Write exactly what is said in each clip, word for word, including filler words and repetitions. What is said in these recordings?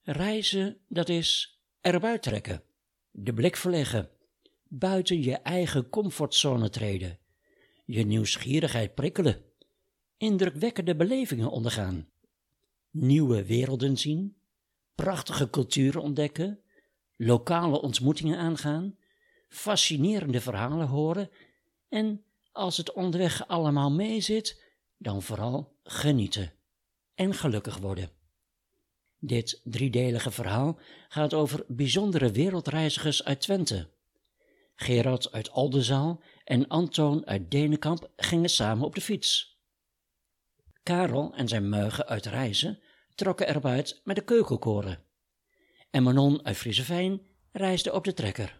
Reizen, dat is eruit trekken, de blik verleggen, buiten je eigen comfortzone treden, je nieuwsgierigheid prikkelen, indrukwekkende belevingen ondergaan, nieuwe werelden zien, prachtige culturen ontdekken, lokale ontmoetingen aangaan, fascinerende verhalen horen en, als het onderweg allemaal meezit, dan vooral genieten en gelukkig worden. Dit driedelige verhaal gaat over bijzondere wereldreizigers uit Twente. Gerard uit Oldenzaal en Antoon uit Denenkamp gingen samen op de fiets. Karel en zijn muigen uit Reizen trokken eruit met de keukenkoren. En Manon uit Frieseveen reisde op de trekker.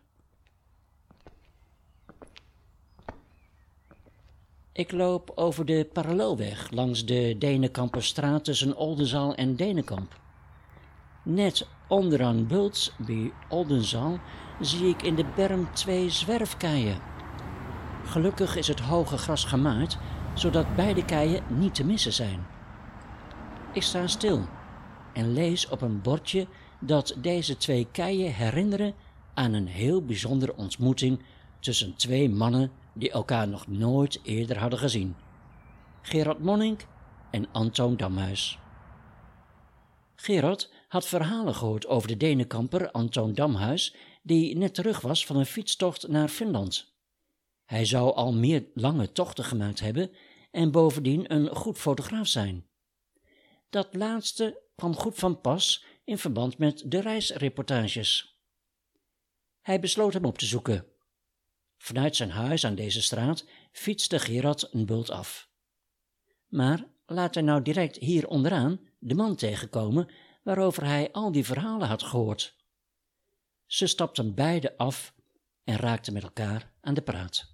Ik loop over de parallelweg langs de Denenkamperstraat tussen Oldenzaal en Denenkamp. Net onderaan Bults bij Oldenzaal zie ik in de berm twee zwerfkeien. Gelukkig is het hoge gras gemaaid, zodat beide keien niet te missen zijn. Ik sta stil en lees op een bordje dat deze twee keien herinneren aan een heel bijzondere ontmoeting tussen twee mannen die elkaar nog nooit eerder hadden gezien. Gerard Monink en Antoon Damhuis. Gerard had verhalen gehoord over de Denenkamper Antoon Damhuis, die net terug was van een fietstocht naar Finland. Hij zou al meer lange tochten gemaakt hebben en bovendien een goed fotograaf zijn. Dat laatste kwam goed van pas in verband met de reisreportages. Hij besloot hem op te zoeken. Vanuit zijn huis aan deze straat fietste Gerard een bult af. Maar laat hij nou direct hier onderaan de man tegenkomen waarover hij al die verhalen had gehoord. Ze stapten beide af en raakten met elkaar aan de praat.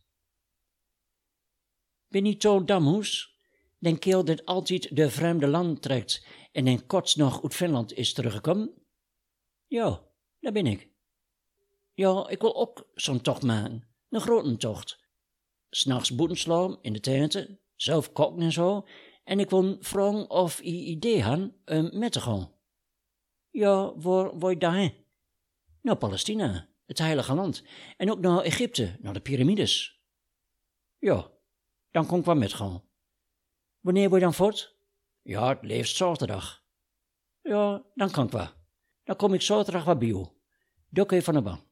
Ben je to Damhuis, den keel dat altijd de vreemde land trekt en den kort nog uit Finland is teruggekomen? Ja, daar ben ik. Ja, ik wil ook zo'n tocht maken, een grote tocht. 'S Nachts boeten slaan in de tenten, zelf koken en zo, en ik wil vragen of je idee had om met te gaan. Ja, waar wil je daarheen? Naar Palestina, het heilige land, en ook naar Egypte, naar de piramides. Ja, dan kon ik wel metgaan. Wanneer wil je dan voort? Ja, het liefst zaterdag. Ja, dan kan ik wel. Dan kom ik zaterdag wel bij jou. Daar kun je van de bank.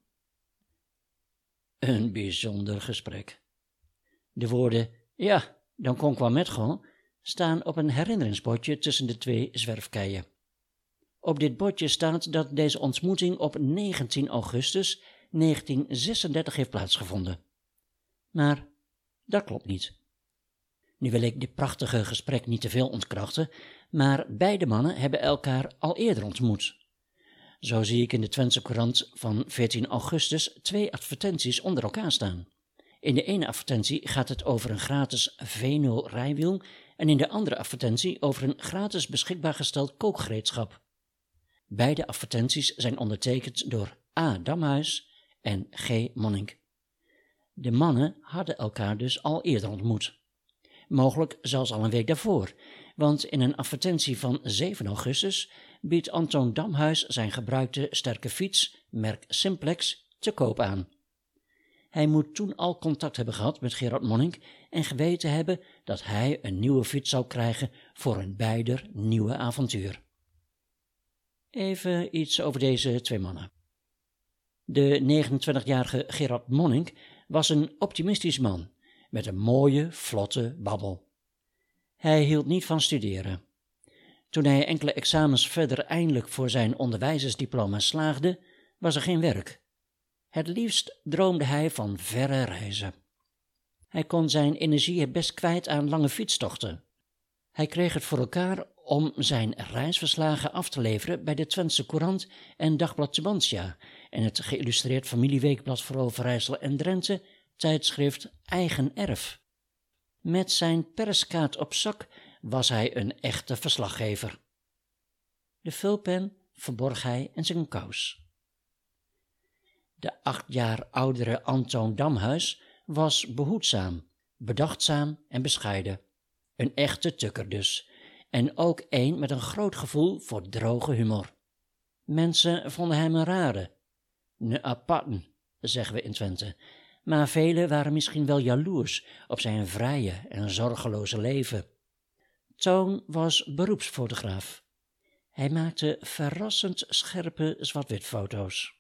Een bijzonder gesprek. De woorden, ja, dan kon ik wel metgaan, staan op een herinneringsbordje tussen de twee zwerfkeien. Op dit bordje staat dat deze ontmoeting op negentien augustus negentien zesendertig heeft plaatsgevonden. Maar dat klopt niet. Nu wil ik dit prachtige gesprek niet te veel ontkrachten, maar beide mannen hebben elkaar al eerder ontmoet. Zo zie ik in de Twentse Courant van veertien augustus twee advertenties onder elkaar staan. In de ene advertentie gaat het over een gratis V nul rijwiel en in de andere advertentie over een gratis beschikbaar gesteld kookgereedschap. Beide advertenties zijn ondertekend door A. Damhuis en G. Monink. De mannen hadden elkaar dus al eerder ontmoet. Mogelijk zelfs al een week daarvoor, want in een advertentie van zeven augustus biedt Antoon Damhuis zijn gebruikte sterke fiets, merk Simplex, te koop aan. Hij moet toen al contact hebben gehad met Gerard Monink en geweten hebben dat hij een nieuwe fiets zou krijgen voor een beider nieuwe avontuur. Even iets over deze twee mannen. De negenentwintigjarige Gerard Monink was een optimistisch man met een mooie, vlotte babbel. Hij hield niet van studeren. Toen hij enkele examens verder eindelijk voor zijn onderwijzersdiploma slaagde, was er geen werk. Het liefst droomde hij van verre reizen. Hij kon zijn energie het best kwijt aan lange fietstochten. Hij kreeg het voor elkaar om zijn reisverslagen af te leveren bij de Twentse Courant en Dagblad Tubantia en het geïllustreerd familieweekblad voor Overijssel en Drenthe, tijdschrift Eigen Erf. Met zijn perskaart op zak was hij een echte verslaggever. De vulpen verborg hij in zijn kous. De acht jaar oudere Antoon Damhuis was behoedzaam, bedachtzaam en bescheiden. Een echte tukker dus, en ook een met een groot gevoel voor droge humor. Mensen vonden hem een rare, een aparten, zeggen we in Twente, maar velen waren misschien wel jaloers op zijn vrije en zorgeloze leven. Toon was beroepsfotograaf. Hij maakte verrassend scherpe zwart-wit foto's.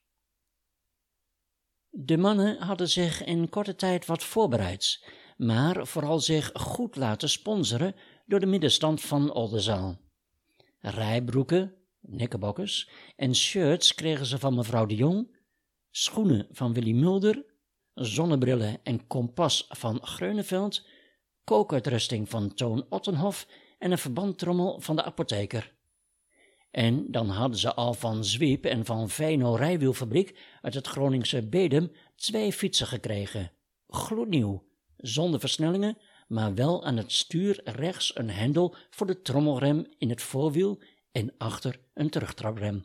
De mannen hadden zich in korte tijd wat voorbereid, maar vooral zich goed laten sponsoren door de middenstand van Oldenzaal. Rijbroeken, knickerbockers en shirts kregen ze van mevrouw de Jong, schoenen van Willy Mulder, zonnebrillen en kompas van Greuneveld, kookuitrusting van Toon Ottenhoff en een verbandtrommel van de apotheker. En dan hadden ze al van Zwiep en van Veno Rijwielfabriek uit het Groningse Bedum twee fietsen gekregen, gloednieuw, zonder versnellingen, maar wel aan het stuur rechts een hendel voor de trommelrem in het voorwiel en achter een terugtraprem.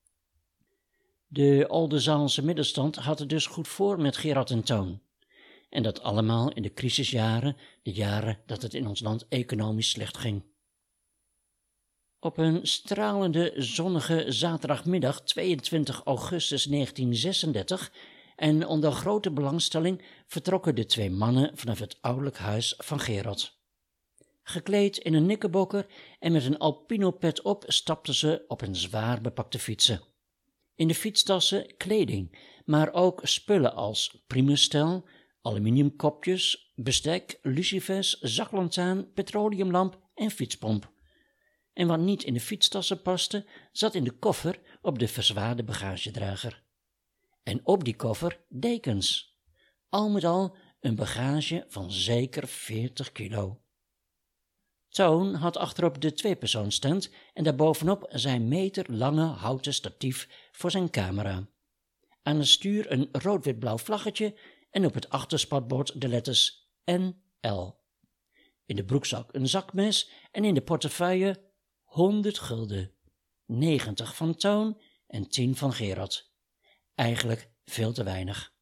De Oldenzaalse middenstand had het dus goed voor met Gerard en Toon. En dat allemaal in de crisisjaren, de jaren dat het in ons land economisch slecht ging. Op een stralende zonnige zaterdagmiddag tweeëntwintig augustus negentien zesendertig en onder grote belangstelling vertrokken de twee mannen vanaf het ouderlijk huis van Gerard. Gekleed in een knickerbocker en met een alpinopet op stapten ze op een zwaar bepakte fietsen. In de fietstassen kleding, maar ook spullen als primusstel, aluminiumkopjes, bestek, lucifers, zaklantaarn, petroleumlamp en fietspomp. En wat niet in de fietstassen paste, zat in de koffer op de verzwaarde bagagedrager. En op die koffer dekens. Al met al een bagage van zeker veertig kilo. Toon had achterop de tweepersoonsstand en daarbovenop zijn meterlange houten statief voor zijn camera. Aan het stuur een rood-wit-blauw vlaggetje en op het achterspatbord de letters N L. In de broekzak een zakmes en in de portefeuille honderd gulden, negentig van Toon en tien van Gerard. Eigenlijk veel te weinig.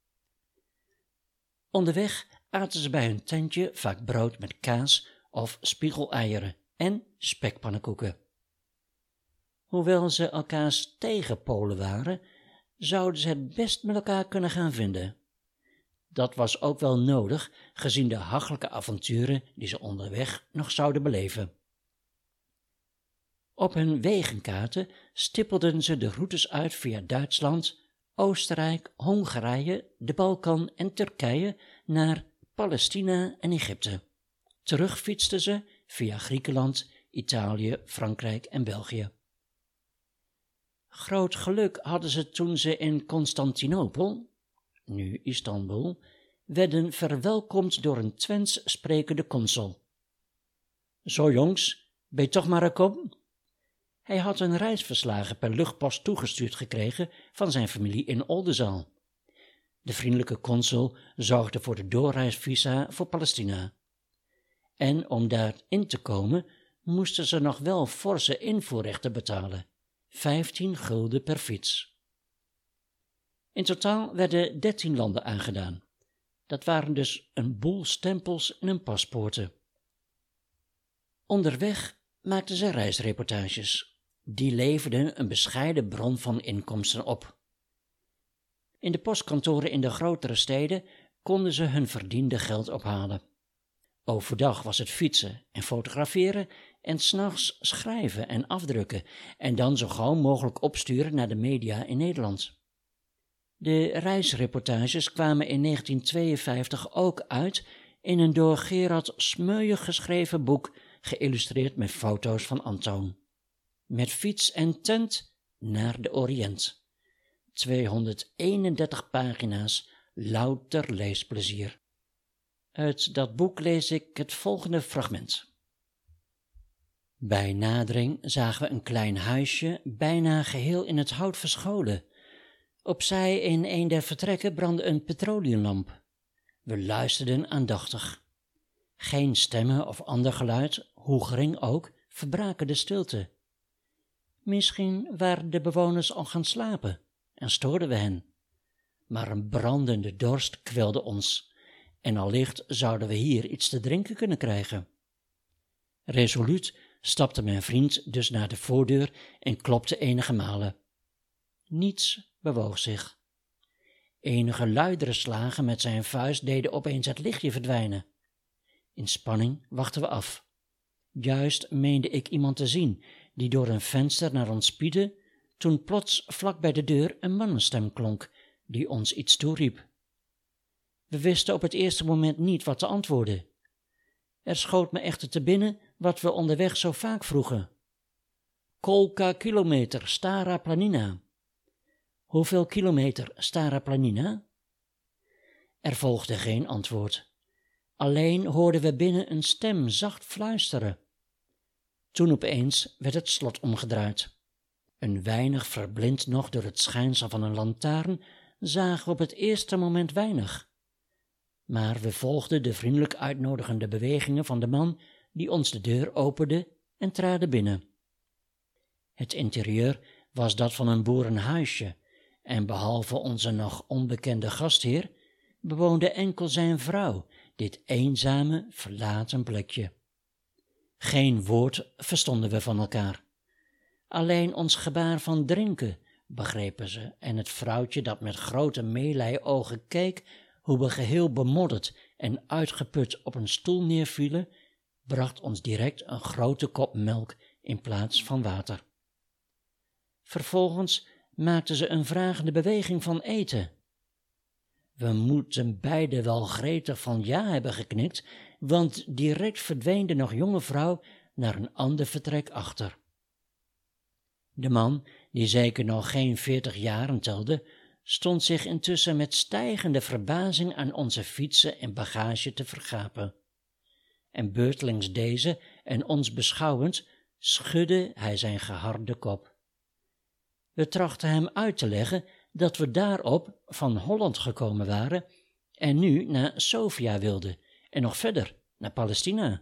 Onderweg aten ze bij hun tentje vaak brood met kaas of spiegeleieren en spekpannenkoeken. Hoewel ze elkaars tegenpolen waren, zouden ze het best met elkaar kunnen gaan vinden. Dat was ook wel nodig, gezien de hachelijke avonturen die ze onderweg nog zouden beleven. Op hun wegenkaarten stippelden ze de routes uit via Duitsland, Oostenrijk, Hongarije, de Balkan en Turkije naar Palestina en Egypte. Terug fietsten ze via Griekenland, Italië, Frankrijk en België. Groot geluk hadden ze toen ze in Constantinopel, nu Istanbul, werden verwelkomd door een Twents sprekende consul. Zo jongs, ben je toch maar gekomen? Hij had een reisverslagen per luchtpost toegestuurd gekregen van zijn familie in Oldenzaal. De vriendelijke consul zorgde voor de doorreisvisa voor Palestina. En om daarin te komen, moesten ze nog wel forse invoerrechten betalen, vijftien gulden per fiets. In totaal werden dertien landen aangedaan. Dat waren dus een boel stempels en een paspoorten. Onderweg maakten ze reisreportages. Die leverden een bescheiden bron van inkomsten op. In de postkantoren in de grotere steden konden ze hun verdiende geld ophalen. Overdag was het fietsen en fotograferen en 's nachts schrijven en afdrukken en dan zo gauw mogelijk opsturen naar de media in Nederland. De reisreportages kwamen in negentien tweeënvijftig ook uit in een door Gerard Smeuïge geschreven boek, geïllustreerd met foto's van Antoon. Met fiets en tent naar de Oriënt. tweehonderdeenendertig pagina's, louter leesplezier. Uit dat boek lees ik het volgende fragment. Bij nadering zagen we een klein huisje, bijna geheel in het hout verscholen. Opzij in een der vertrekken brandde een petroleumlamp. We luisterden aandachtig. Geen stemmen of ander geluid, hoe gering ook, verbraken de stilte. Misschien waren de bewoners al gaan slapen en stoorden we hen. Maar een brandende dorst kwelde ons en allicht zouden we hier iets te drinken kunnen krijgen. Resoluut stapte mijn vriend dus naar de voordeur en klopte enige malen. Niets bewoog zich. Enige luidere slagen met zijn vuist deden opeens het lichtje verdwijnen. In spanning wachten we af. Juist meende ik iemand te zien, die door een venster naar ons spiedde, toen plots vlak bij de deur een mannenstem klonk, die ons iets toeriep. We wisten op het eerste moment niet wat te antwoorden. Er schoot me echter te binnen wat we onderweg zo vaak vroegen. Kolka kilometer Stara Planina. Hoeveel kilometer Stara Planina? Er volgde geen antwoord. Alleen hoorden we binnen een stem zacht fluisteren. Toen opeens werd het slot omgedraaid. Een weinig verblind nog door het schijnsel van een lantaarn, zagen we op het eerste moment weinig. Maar we volgden de vriendelijk uitnodigende bewegingen van de man die ons de deur opende en traden binnen. Het interieur was dat van een boerenhuisje, en behalve onze nog onbekende gastheer, bewoonde enkel zijn vrouw dit eenzame, verlaten plekje. Geen woord verstonden we van elkaar. Alleen ons gebaar van drinken begrepen ze, en het vrouwtje dat met grote meelij-ogen keek hoe we geheel bemodderd en uitgeput op een stoel neervielen, bracht ons direct een grote kop melk in plaats van water. Vervolgens maakte ze een vragende beweging van eten. We moeten beiden wel gretig van ja hebben geknikt, want direct verdween de nog jonge vrouw naar een ander vertrek achter. De man, die zeker nog geen veertig jaren telde, stond zich intussen met stijgende verbazing aan onze fietsen en bagage te vergapen. En beurtelings deze en ons beschouwend, schudde hij zijn geharde kop. We trachtten hem uit te leggen dat we daarop van Holland gekomen waren en nu naar Sofia wilden en nog verder naar Palestina.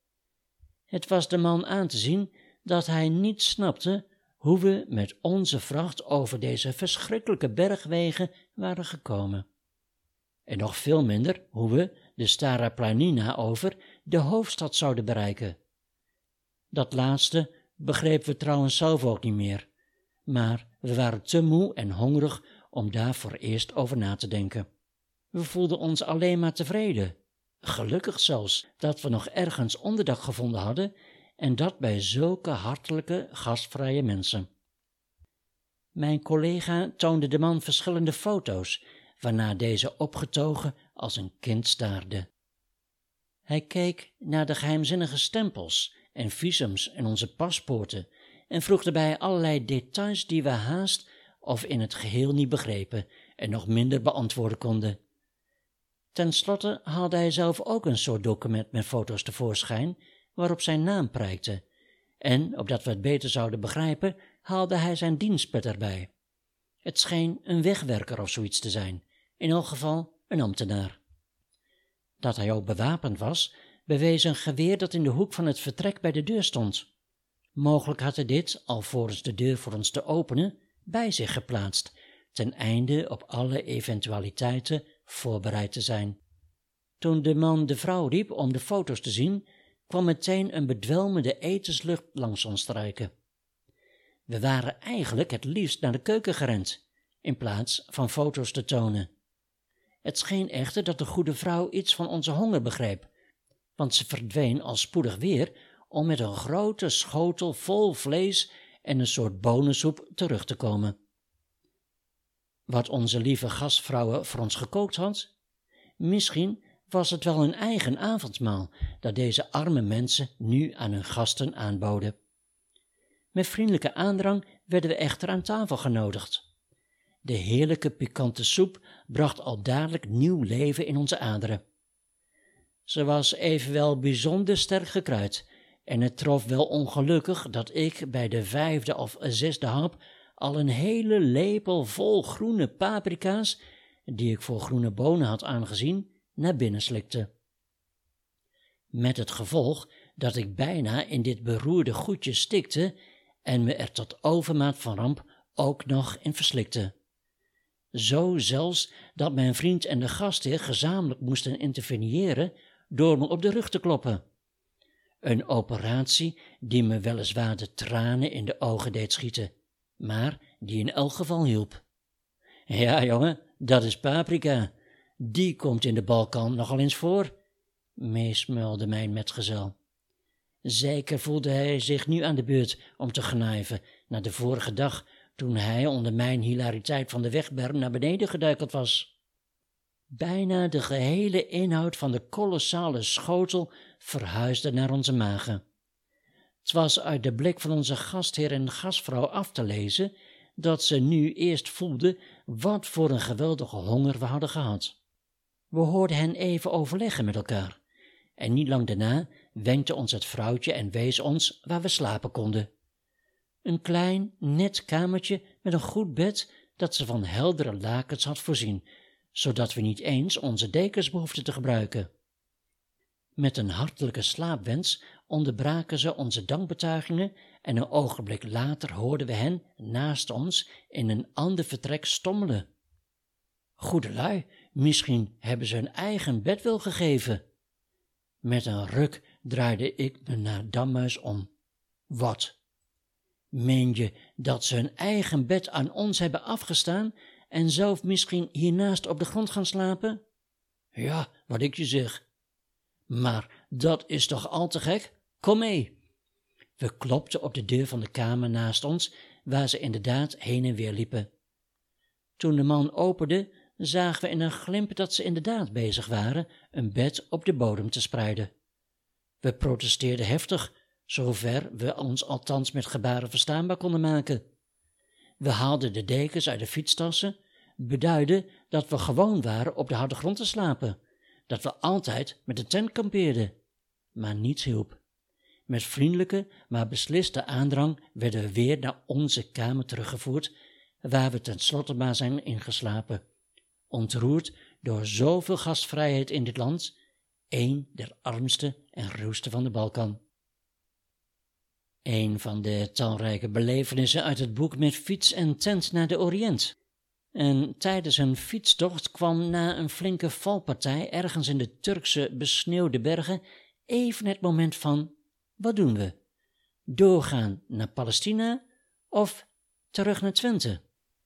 Het was de man aan te zien dat hij niet snapte hoe we met onze vracht over deze verschrikkelijke bergwegen waren gekomen. En nog veel minder hoe we de Stara Planina over de hoofdstad zouden bereiken. Dat laatste begrepen we trouwens zelf ook niet meer, maar we waren te moe en hongerig om daar voor eerst over na te denken. We voelden ons alleen maar tevreden, gelukkig zelfs dat we nog ergens onderdak gevonden hadden en dat bij zulke hartelijke, gastvrije mensen. Mijn collega toonde de man verschillende foto's, waarna deze opgetogen als een kind staarde. Hij keek naar de geheimzinnige stempels en visums en onze paspoorten en vroeg daarbij allerlei details die we haast of in het geheel niet begrepen en nog minder beantwoorden konden. Ten slotte haalde hij zelf ook een soort document met foto's tevoorschijn, waarop zijn naam prijkte, en, opdat we het beter zouden begrijpen, haalde hij zijn dienstpet erbij. Het scheen een wegwerker of zoiets te zijn, in elk geval een ambtenaar. Dat hij ook bewapend was, bewees een geweer dat in de hoek van het vertrek bij de deur stond. Mogelijk had hij dit, alvorens de deur voor ons te openen, bij zich geplaatst, ten einde op alle eventualiteiten voorbereid te zijn. Toen de man de vrouw riep om de foto's te zien, kwam meteen een bedwelmende etenslucht langs ons strijken. We waren eigenlijk het liefst naar de keuken gerend, in plaats van foto's te tonen. Het scheen echter dat de goede vrouw iets van onze honger begreep, want ze verdween al spoedig weer om met een grote schotel vol vlees en een soort bonensoep terug te komen. Wat onze lieve gastvrouwen voor ons gekookt had? Misschien was het wel hun eigen avondmaal dat deze arme mensen nu aan hun gasten aanboden. Met vriendelijke aandrang werden we echter aan tafel genodigd. De heerlijke pikante soep bracht al dadelijk nieuw leven in onze aderen. Ze was evenwel bijzonder sterk gekruid en het trof wel ongelukkig dat ik bij de vijfde of zesde hap al een hele lepel vol groene paprika's, die ik voor groene bonen had aangezien, naar binnen slikte. Met het gevolg dat ik bijna in dit beroerde goedje stikte en me er tot overmaat van ramp ook nog in verslikte. Zo zelfs dat mijn vriend en de gastheer gezamenlijk moesten interveneren door me op de rug te kloppen. Een operatie die me weliswaar de tranen in de ogen deed schieten, maar die in elk geval hielp. Ja, jongen, dat is Paprika. Die komt in de Balkan nogal eens voor, meesmuilde mijn metgezel. Zeker voelde hij zich nu aan de beurt om te gnuiven na de vorige dag, toen hij onder mijn hilariteit van de wegberm naar beneden geduikeld was. Bijna de gehele inhoud van de kolossale schotel verhuisde naar onze magen. Het was uit de blik van onze gastheer en gastvrouw af te lezen dat ze nu eerst voelden wat voor een geweldige honger we hadden gehad. We hoorden hen even overleggen met elkaar, en niet lang daarna wenkte ons het vrouwtje en wees ons waar we slapen konden. Een klein, net kamertje met een goed bed dat ze van heldere lakens had voorzien, zodat we niet eens onze dekens behoefden te gebruiken. Met een hartelijke slaapwens onderbraken ze onze dankbetuigingen en een ogenblik later hoorden we hen naast ons in een ander vertrek stommelen. Goedelui, misschien hebben ze hun eigen bed wel gegeven. Met een ruk draaide ik me naar Damhuis om. Wat? Meen je dat ze hun eigen bed aan ons hebben afgestaan en zelf misschien hiernaast op de grond gaan slapen? Ja, wat ik je zeg. Maar dat is toch al te gek? Kom mee. We klopten op de deur van de kamer naast ons, waar ze inderdaad heen en weer liepen. Toen de man opende, zagen we in een glimp dat ze inderdaad bezig waren een bed op de bodem te spreiden. We protesteerden heftig, zover we ons althans met gebaren verstaanbaar konden maken. We haalden de dekens uit de fietstassen, beduidden dat we gewoon waren op de harde grond te slapen, dat we altijd met de tent kampeerden. Maar niets hielp. Met vriendelijke, maar besliste aandrang werden we weer naar onze kamer teruggevoerd, waar we tenslotte maar zijn ingeslapen, ontroerd door zoveel gastvrijheid in dit land, een der armste en ruwste van de Balkan. Een van de talrijke belevenissen uit het boek Met fiets en tent naar de Oriënt. En tijdens een fietstocht kwam na een flinke valpartij ergens in de Turkse besneeuwde bergen even het moment van: wat doen we? Doorgaan naar Palestina of terug naar Twente?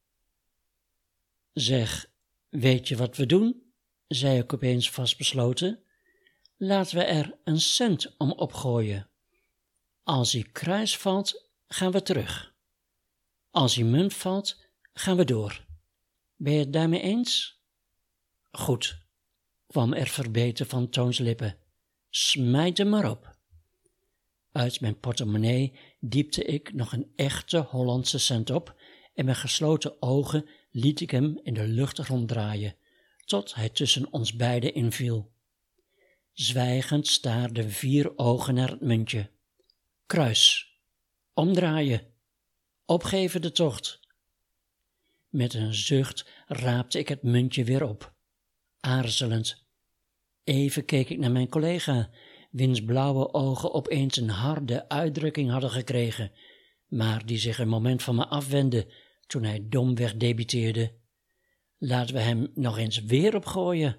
Zeg, weet je wat we doen? Zei ik opeens vastbesloten. Laten we er een cent om opgooien. Als hij kruis valt, gaan we terug. Als hij munt valt, gaan we door. Ben je het daarmee eens? Goed, kwam er verbeten van Toons lippen. Smijt hem maar op. Uit mijn portemonnee diepte ik nog een echte Hollandse cent op en met gesloten ogen liet ik hem in de lucht ronddraaien, tot hij tussen ons beiden inviel. Zwijgend staarden vier ogen naar het muntje. Kruis. Omdraaien. Opgeven de tocht. Met een zucht raapte ik het muntje weer op. Aarzelend. Even keek ik naar mijn collega, wiens blauwe ogen opeens een harde uitdrukking hadden gekregen, maar die zich een moment van me afwendde toen hij domweg debiteerde. Laten we hem nog eens weer opgooien.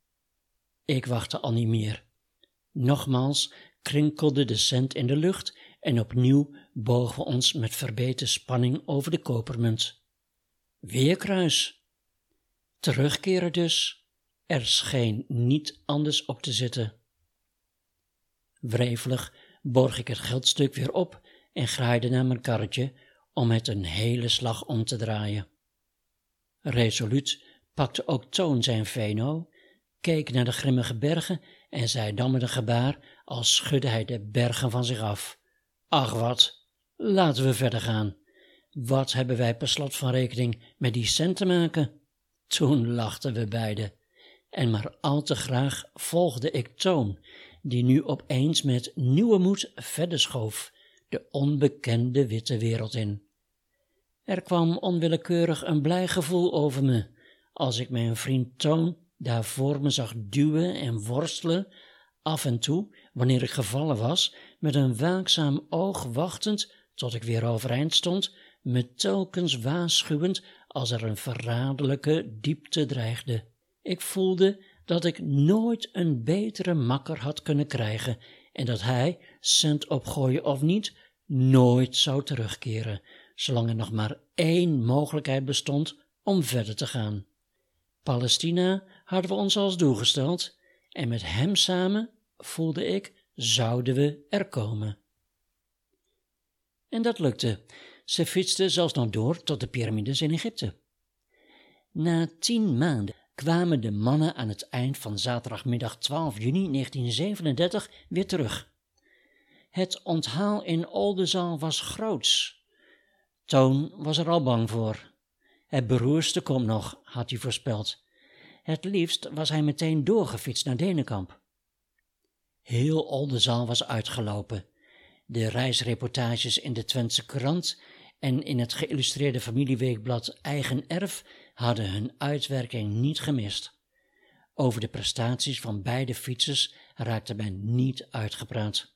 Ik wachtte al niet meer. Nogmaals krinkelde de cent in de lucht en opnieuw bogen we ons met verbeten spanning over de kopermunt. Weer kruis. Terugkeren dus. Er scheen niet anders op te zitten. Wrevelig borg ik het geldstuk weer op en graaide naar mijn karretje om het een hele slag om te draaien. Resoluut pakte ook Toon zijn veno, keek naar de grimmige bergen en zei dan met een gebaar, als schudde hij de bergen van zich af: ach wat, laten we verder gaan. Wat hebben wij per slot van rekening met die cent te maken? Toen lachten we beiden. En maar al te graag volgde ik Toon, die nu opeens met nieuwe moed verder schoof, de onbekende witte wereld in. Er kwam onwillekeurig een blij gevoel over me, als ik mijn vriend Toon daar voor me zag duwen en worstelen, af en toe, wanneer ik gevallen was, met een waakzaam oog wachtend tot ik weer overeind stond, me telkens waarschuwend als er een verraderlijke diepte dreigde. Ik voelde dat ik nooit een betere makker had kunnen krijgen en dat hij, cent opgooien of niet, nooit zou terugkeren, zolang er nog maar één mogelijkheid bestond om verder te gaan. Palestina hadden we ons als doel gesteld en met hem samen, voelde ik, zouden we er komen. En dat lukte. Ze fietsten zelfs nog door tot de piramides in Egypte. Na tien maanden kwamen de mannen aan het eind van zaterdagmiddag twaalf juni negentien zevenendertig weer terug. Het onthaal in Oldenzaal was groots. Toon was er al bang voor. Het beroerste komt nog, had hij voorspeld. Het liefst was hij meteen doorgefietst naar Denenkamp. Heel Oldenzaal was uitgelopen. De reisreportages in de Twentse Courant en in het geïllustreerde familieweekblad Eigen Erf hadden hun uitwerking niet gemist. Over de prestaties van beide fietsers raakte men niet uitgepraat.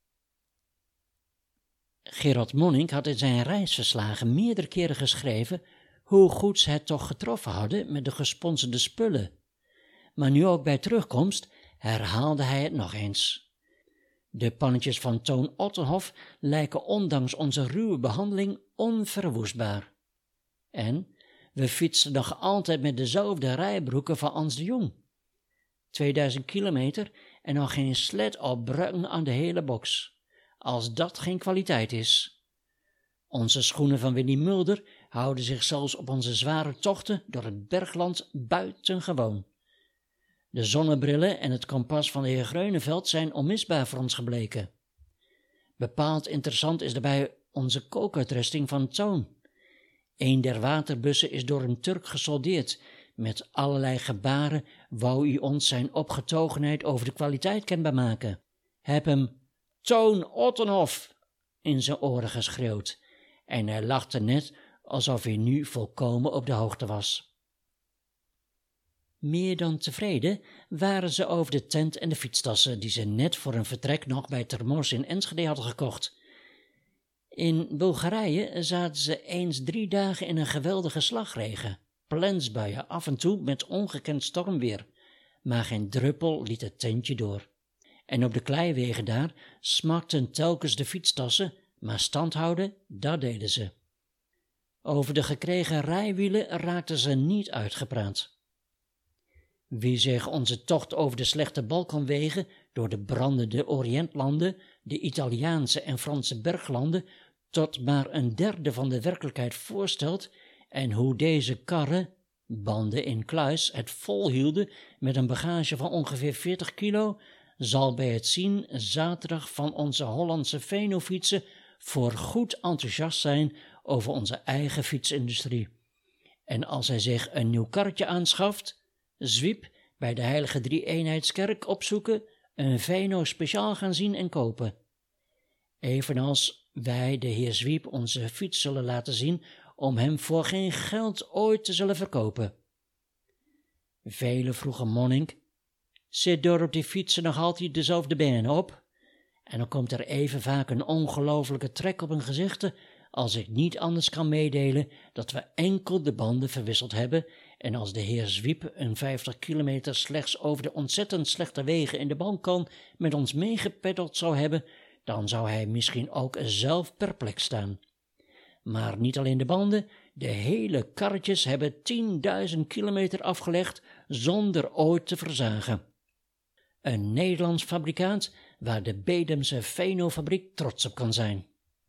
Gerard Monink had in zijn reisverslagen meerdere keren geschreven hoe goed ze het toch getroffen hadden met de gesponsorde spullen. Maar nu ook bij terugkomst herhaalde hij het nog eens. De pannetjes van Toon Ottenhoff lijken ondanks onze ruwe behandeling onverwoestbaar. En we fietsen nog altijd met dezelfde rijbroeken van Ans de Jong. tweeduizend kilometer en nog geen sled opbruiken aan de hele box. Als dat geen kwaliteit is. Onze schoenen van Winnie Mulder houden zich zelfs op onze zware tochten door het bergland buitengewoon. De zonnebrillen en het kompas van de heer Greuneveld zijn onmisbaar voor ons gebleken. Bepaald interessant is daarbij onze kookuitrusting van Toon. Een der waterbussen is door een Turk gesoldeerd. Met allerlei gebaren wou hij ons zijn opgetogenheid over de kwaliteit kenbaar maken. Heb hem Toon Ottenhoff in zijn oren geschreeuwd en hij lachte net alsof hij nu volkomen op de hoogte was. Meer dan tevreden waren ze over de tent en de fietstassen die ze net voor hun vertrek nog bij Termors in Enschede hadden gekocht. In Bulgarije zaten ze eens drie dagen in een geweldige slagregen, plensbuien af en toe met ongekend stormweer, maar geen druppel liet het tentje door. En op de kleiwegen daar smakten telkens de fietstassen, maar standhouden, dat deden ze. Over de gekregen rijwielen raakten ze niet uitgepraat. Wie zich onze tocht over de slechte Balkanwegen, door de brandende Oriëntlanden, de Italiaanse en Franse berglanden, tot maar een derde van de werkelijkheid voorstelt en hoe deze karren, banden in kluis, het volhielden met een bagage van ongeveer veertig kilo, zal bij het zien zaterdag van onze Hollandse Venofietsen voorgoed enthousiast zijn over onze eigen fietsindustrie. En als hij zich een nieuw karretje aanschaft, Zwiep bij de Heilige Drie-eenheidskerk opzoeken, een Veno speciaal gaan zien en kopen. Evenals wij de heer Zwiep onze fiets zullen laten zien om hem voor geen geld ooit te zullen verkopen. Velen vroegen Monink, zit door op die fietsen nog altijd dezelfde benen op? En dan komt er even vaak een ongelofelijke trek op hun gezichten als ik niet anders kan meedelen dat we enkel de banden verwisseld hebben en als de heer Zwiep een vijftig kilometer slechts over de ontzettend slechte wegen in de Balkan met ons meegepeddeld zou hebben, dan zou hij misschien ook zelf perplex staan. Maar niet alleen de banden, de hele karretjes hebben tienduizend kilometer afgelegd zonder ooit te verzagen. Een Nederlands fabrikaat waar de Bedemse Veno-fabriek trots op kan zijn.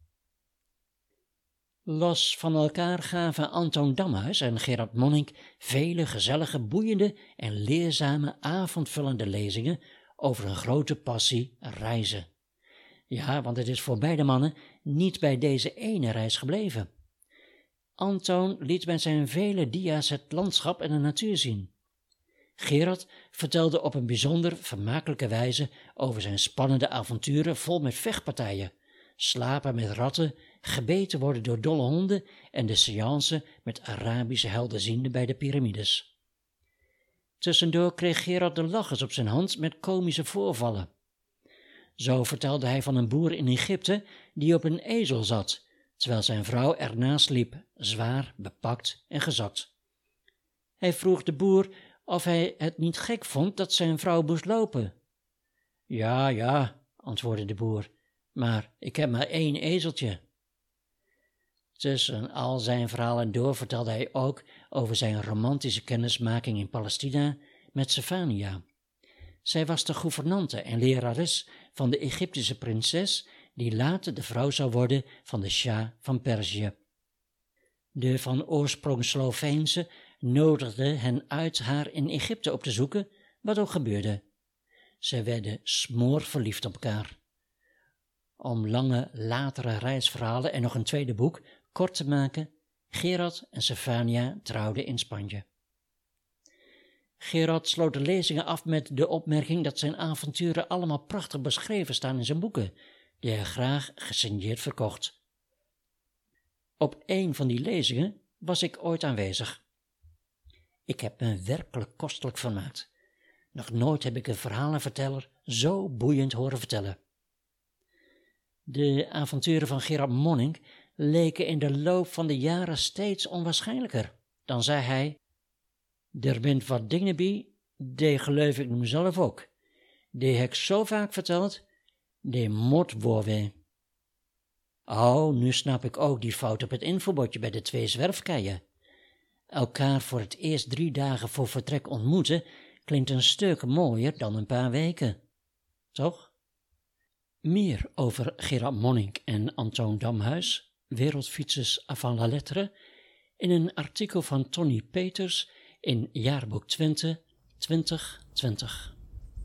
Los van elkaar gaven Antoon Damhuis en Gerard Monink vele gezellige, boeiende en leerzame avondvullende lezingen over een grote passie reizen. Ja, want het is voor beide mannen niet bij deze ene reis gebleven. Antoon liet met zijn vele dia's het landschap en de natuur zien. Gerard vertelde op een bijzonder vermakelijke wijze over zijn spannende avonturen vol met vechtpartijen, slapen met ratten, gebeten worden door dolle honden en de seance met Arabische helderzienden bij de piramides. Tussendoor kreeg Gerard de lachers op zijn hand met komische voorvallen. Zo vertelde hij van een boer in Egypte die op een ezel zat, terwijl zijn vrouw ernaast liep, zwaar, bepakt en gezakt. Hij vroeg de boer of hij het niet gek vond dat zijn vrouw moest lopen. Ja, ja, antwoordde de boer, maar ik heb maar één ezeltje. Tussen al zijn verhalen door vertelde hij ook over zijn romantische kennismaking in Palestina met Sefania. Zij was de gouvernante en lerares van de Egyptische prinses die later de vrouw zou worden van de Shah van Perzië. De van oorsprong Sloveense nodigde hen uit haar in Egypte op te zoeken, wat ook gebeurde. Zij werden smoorverliefd op elkaar. Om lange latere reisverhalen en nog een tweede boek kort te maken, Gerard en Sefania trouwden in Spanje. Gerard sloot de lezingen af met de opmerking dat zijn avonturen allemaal prachtig beschreven staan in zijn boeken, die hij graag gesigneerd verkocht. Op een van die lezingen was ik ooit aanwezig. Ik heb me werkelijk kostelijk vermaakt. Nog nooit heb ik een verhalenverteller zo boeiend horen vertellen. De avonturen van Gerard Monink leken in de loop van de jaren steeds onwaarschijnlijker. Dan zei hij: "Er bent wat dingen bij, die geloof ik nu zelf ook. Die heb ik zo vaak verteld, die moet worden." Oh, nu snap ik ook die fout op het infobordje bij de twee zwerfkeien. Elkaar voor het eerst drie dagen voor vertrek ontmoeten klinkt een stuk mooier dan een paar weken. Toch? Meer over Gerard Monink en Antoon Damhuis, wereldfietsers avant la lettre, in een artikel van Tony Peters in Jaarboek Twente twintig twintig.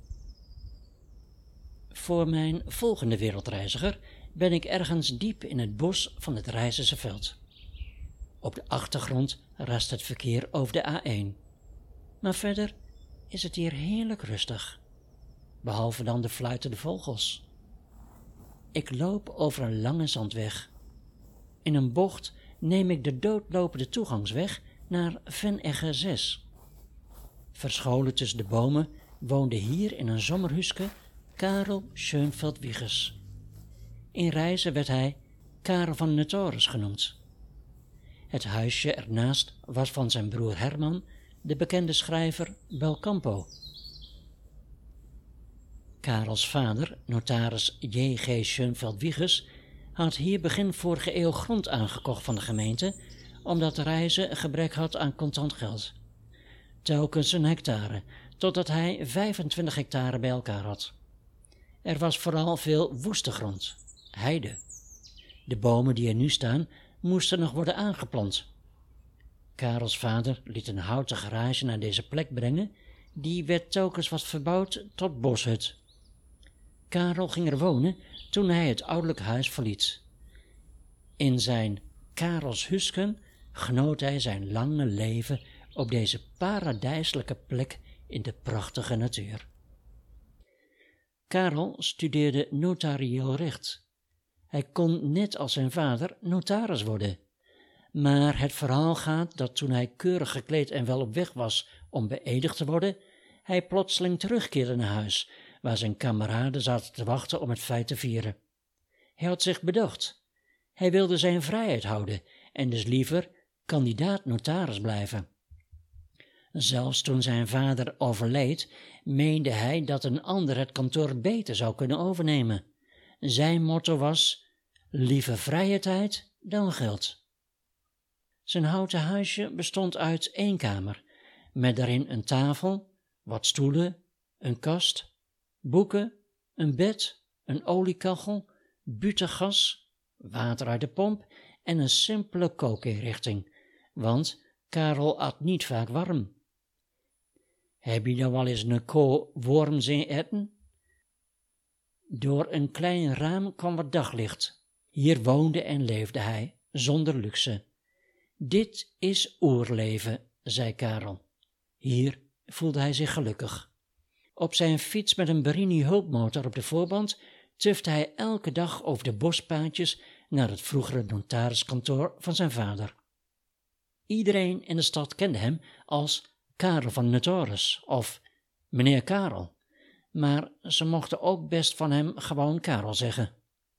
Voor mijn volgende wereldreiziger ben ik ergens diep in het bos van het Rijssense veld. Op de achtergrond rast het verkeer over de A één. Maar verder is het hier heerlijk rustig, behalve dan de fluitende vogels. Ik loop over een lange zandweg. In een bocht neem ik de doodlopende toegangsweg naar Venegge zes. Verscholen tussen de bomen woonde hier in een zomerhuske Karel Schoenfeld-Wiegers. In reizen werd hij Karel van Netores genoemd. Het huisje ernaast was van zijn broer Herman, de bekende schrijver Belcampo. Karels vader, notaris J G Schoenfeld-Wiegers, had hier begin vorige eeuw grond aangekocht van de gemeente, omdat Reizen een gebrek had aan contant geld. Telkens een hectare, totdat hij vijfentwintig hectare bij elkaar had. Er was vooral veel woeste grond, heide. De bomen die er nu staan, moesten nog worden aangeplant. Karels vader liet een houten garage naar deze plek brengen, die werd telkens wat verbouwd tot boshut. Karel ging er wonen toen hij het ouderlijk huis verliet. In zijn Karels Husken genoot hij zijn lange leven op deze paradijselijke plek in de prachtige natuur. Karel studeerde notarieel recht. Hij kon net als zijn vader notaris worden. Maar het verhaal gaat dat toen hij keurig gekleed en wel op weg was om beëdigd te worden, hij plotseling terugkeerde naar huis, waar zijn kameraden zaten te wachten om het feit te vieren. Hij had zich bedacht. Hij wilde zijn vrijheid houden en dus liever kandidaat notaris blijven. Zelfs toen zijn vader overleed, meende hij dat een ander het kantoor beter zou kunnen overnemen. Zijn motto was: liever vrije tijd dan geld. Zijn houten huisje bestond uit één kamer, met daarin een tafel, wat stoelen, een kast, boeken, een bed, een oliekachel, buttergas, water uit de pomp en een simpele kookinrichting, want Karel at niet vaak warm. Heb je nou wel eens een ko worm zien eten? Door een klein raam kwam wat daglicht. Hier woonde en leefde hij, zonder luxe. Dit is oerleven, zei Karel. Hier voelde hij zich gelukkig. Op zijn fiets met een Berini hulpmotor op de voorband tufte hij elke dag over de bospaadjes naar het vroegere notariskantoor van zijn vader. Iedereen in de stad kende hem als Karel van Netores of meneer Karel, maar ze mochten ook best van hem gewoon Karel zeggen.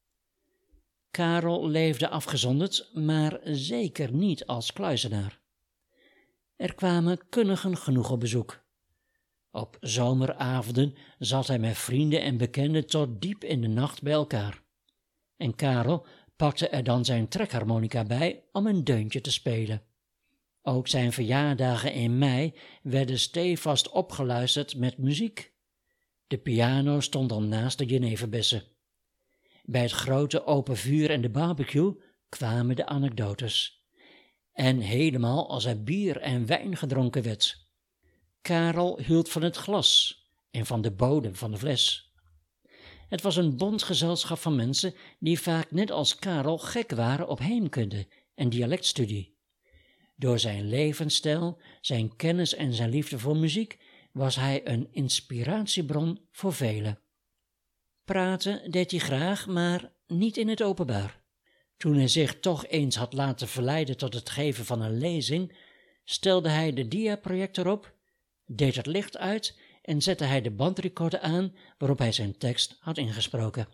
Karel leefde afgezonderd, maar zeker niet als kluizenaar. Er kwamen kundigen genoeg op bezoek. Op zomeravonden zat hij met vrienden en bekenden tot diep in de nacht bij elkaar. En Karel pakte er dan zijn trekharmonica bij om een deuntje te spelen. Ook zijn verjaardagen in mei werden stevast opgeluisterd met muziek. De piano stond dan naast de jeneverbessen. Bij het grote open vuur en de barbecue kwamen de anekdotes. En helemaal als er bier en wijn gedronken werd. Karel hield van het glas en van de bodem van de fles. Het was een bond gezelschap van mensen die vaak net als Karel gek waren op heemkunde en dialectstudie. Door zijn levensstijl, zijn kennis en zijn liefde voor muziek was hij een inspiratiebron voor velen. Praten deed hij graag, maar niet in het openbaar. Toen hij zich toch eens had laten verleiden tot het geven van een lezing, stelde hij de diaprojector op, deed het licht uit en zette hij de bandrecorder aan waarop hij zijn tekst had ingesproken.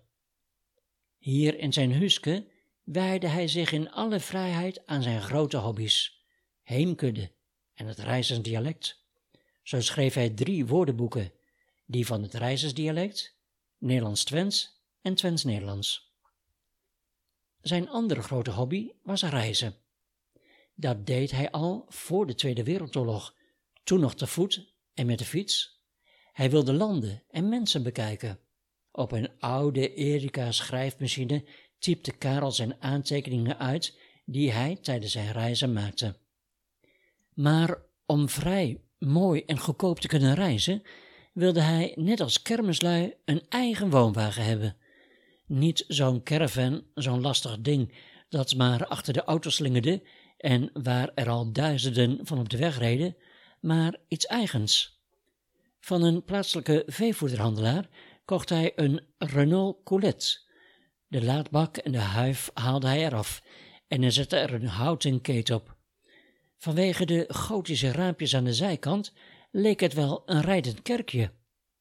Hier in zijn huske wijdde hij zich in alle vrijheid aan zijn grote hobby's, heemkunde en het reizersdialect. Zo schreef hij drie woordenboeken, die van het reizersdialect, Nederlands-Twents en Twents-Nederlands. Zijn andere grote hobby was reizen. Dat deed hij al voor de Tweede Wereldoorlog, toen nog te voet en met de fiets. Hij wilde landen en mensen bekijken. Op een oude Erika schrijfmachine typte Karel zijn aantekeningen uit die hij tijdens zijn reizen maakte. Maar om vrij, mooi en goedkoop te kunnen reizen, wilde hij, net als kermislui, een eigen woonwagen hebben. Niet zo'n caravan, zo'n lastig ding dat maar achter de auto slingerde en waar er al duizenden van op de weg reden, maar iets eigens. Van een plaatselijke veevoederhandelaar kocht hij een Renault Coulette. De laadbak en de huif haalde hij eraf en hij zette er een houten keet op. Vanwege de gotische raampjes aan de zijkant leek het wel een rijdend kerkje.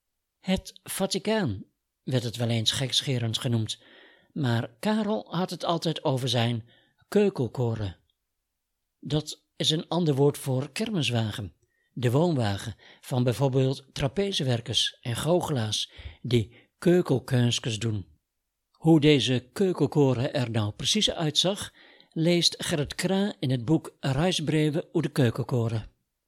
Het Vaticaan werd het wel eens gekscherend genoemd, maar Karel had het altijd over zijn keukelkoren. Dat is een ander woord voor kermiswagen, de woonwagen van bijvoorbeeld trapezewerkers en goochelaars die keukelkunstjes doen. Hoe deze keukelkoren er nou precies uitzag, leest Gerrit Kraa in het boek Reisbrieven over de keukelkoren.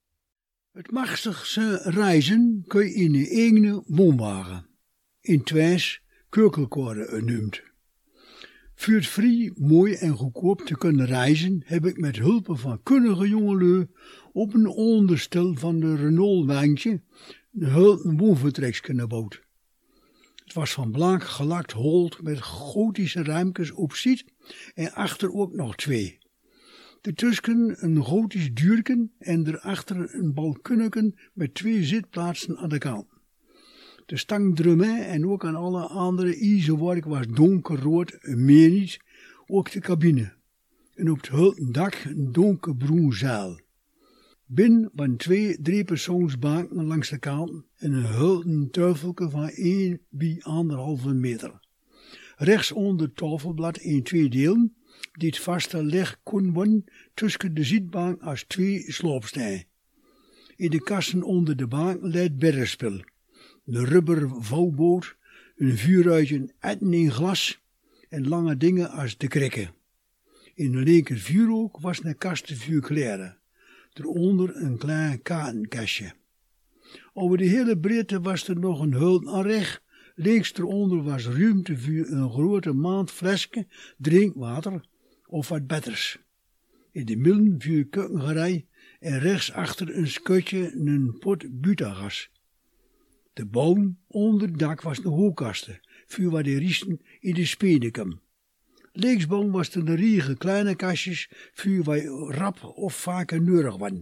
Het machtigste reizen kun je in je eigen woonwagen, in Twents keukelkoren genoemd. Voor het vrij, mooi en goedkoop te kunnen reizen, heb ik met hulp van kunnige jongelui op een onderstel van de Renault-wagentje een hulp woonvertreks kunnen bouwen. Het was van blank gelakt holt met gotische ruimtes op ziet en achter ook nog twee. Daartussen een gotisch duurken en daarachter een balkonneken met twee zitplaatsen aan de kant. De stangdrummen en ook aan alle andere ijzerwerk was donkerrood, meer niet, ook de cabine. En op het hulten dak een donkerbroen zaal. Binnen waren twee driepersoonsbanken langs de kant en een hulten tafelke van één bij anderhalve meter. Rechts onder het tafelblad in twee delen, die het vaste leg kon worden tussen de zitbank als twee sloopstijgen. In de kassen onder de bank leed beddenspel. De rubber vouwboot, een vuuruitje eten in glas en lange dingen als de krikken. In de linker vuurhoek was een kast vuur kleren, eronder een klein kaartenkastje. Over de hele breedte was er nog een hult aan recht, links eronder was ruimte voor een grote maand flesje drinkwater of wat betters. In de midden vuur keukengerei en rechts achter een skutje een pot butagas. De boom onder het dak was de hoekkasten, vuur waar de riesten in de speden kwam. Linksboom was er de riege kleine kastjes, vuur waar rap of vaker neurig waren.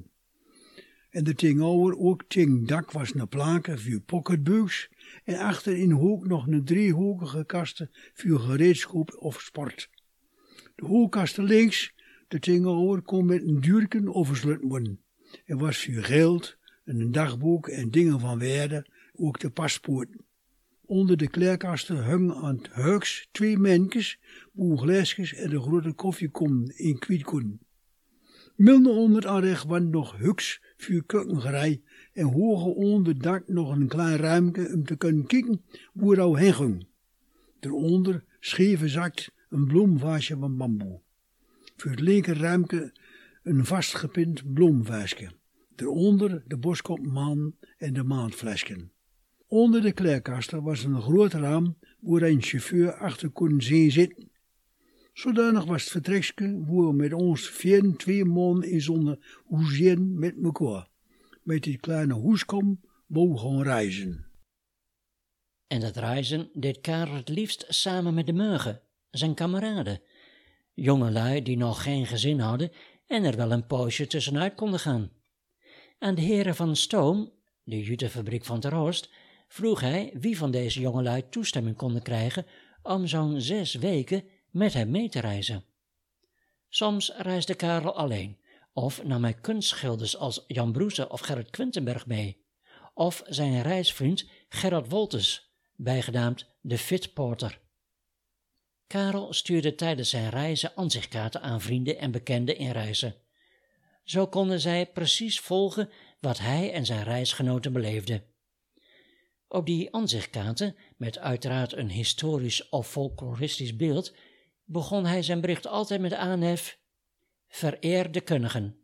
En de tegenover ook ting dak was een planken voor pocketbugs en achter in de hoek nog een driehoekige kasten voor gereedschap of sport. De hoekkasten links, de tegenover kon met een duurken oversluiten worden. Er was voor geld, een dagboek en dingen van waarde, ook de paspoorten. Onder de kleerkasten hingen aan het huis twee menkes, boeglaasjes en de grote koffiekom in kwietkoen. Milde onder het aanrecht waren nog huks voor keukengerei en hoger onder het dak nog een klein ruimte om te kunnen kijken hoe er al heen ging. Daaronder scheef zakt een bloemvaasje van bamboe. Voor het linker ruimte een vastgepind bloemvaasje. Daaronder de boskopman en de maandflesken. Onder de kleerkasten was een groot raam waar een chauffeur achter kon zien zitten. Zodanig was het vertrekje waar we met ons vier, twee man in zo'n hoesje met elkaar. Met dit kleine hoeskom wou gaan reizen. En dat reizen deed Karel het liefst samen met de Meugen, zijn kameraden. Jongelui die nog geen gezin hadden en er wel een poosje tussenuit konden gaan. Aan de heren van Stoom, de jutefabriek van Ter Horst, vroeg hij wie van deze jongelui toestemming konden krijgen om zo'n zes weken met hem mee te reizen. Soms reisde Karel alleen, of nam hij kunstschilders als Jan Broese of Gerrit Quintenberg mee, of zijn reisvriend Gerard Wolters, bijgenaamd de Fitporter. Karel stuurde tijdens zijn reizen ansichtkaarten aan vrienden en bekenden in reizen. Zo konden zij precies volgen wat hij en zijn reisgenoten beleefden. Op die ansichtkaarten, met uiteraard een historisch of folkloristisch beeld, begon hij zijn bericht altijd met aanhef: vereerde kundigen.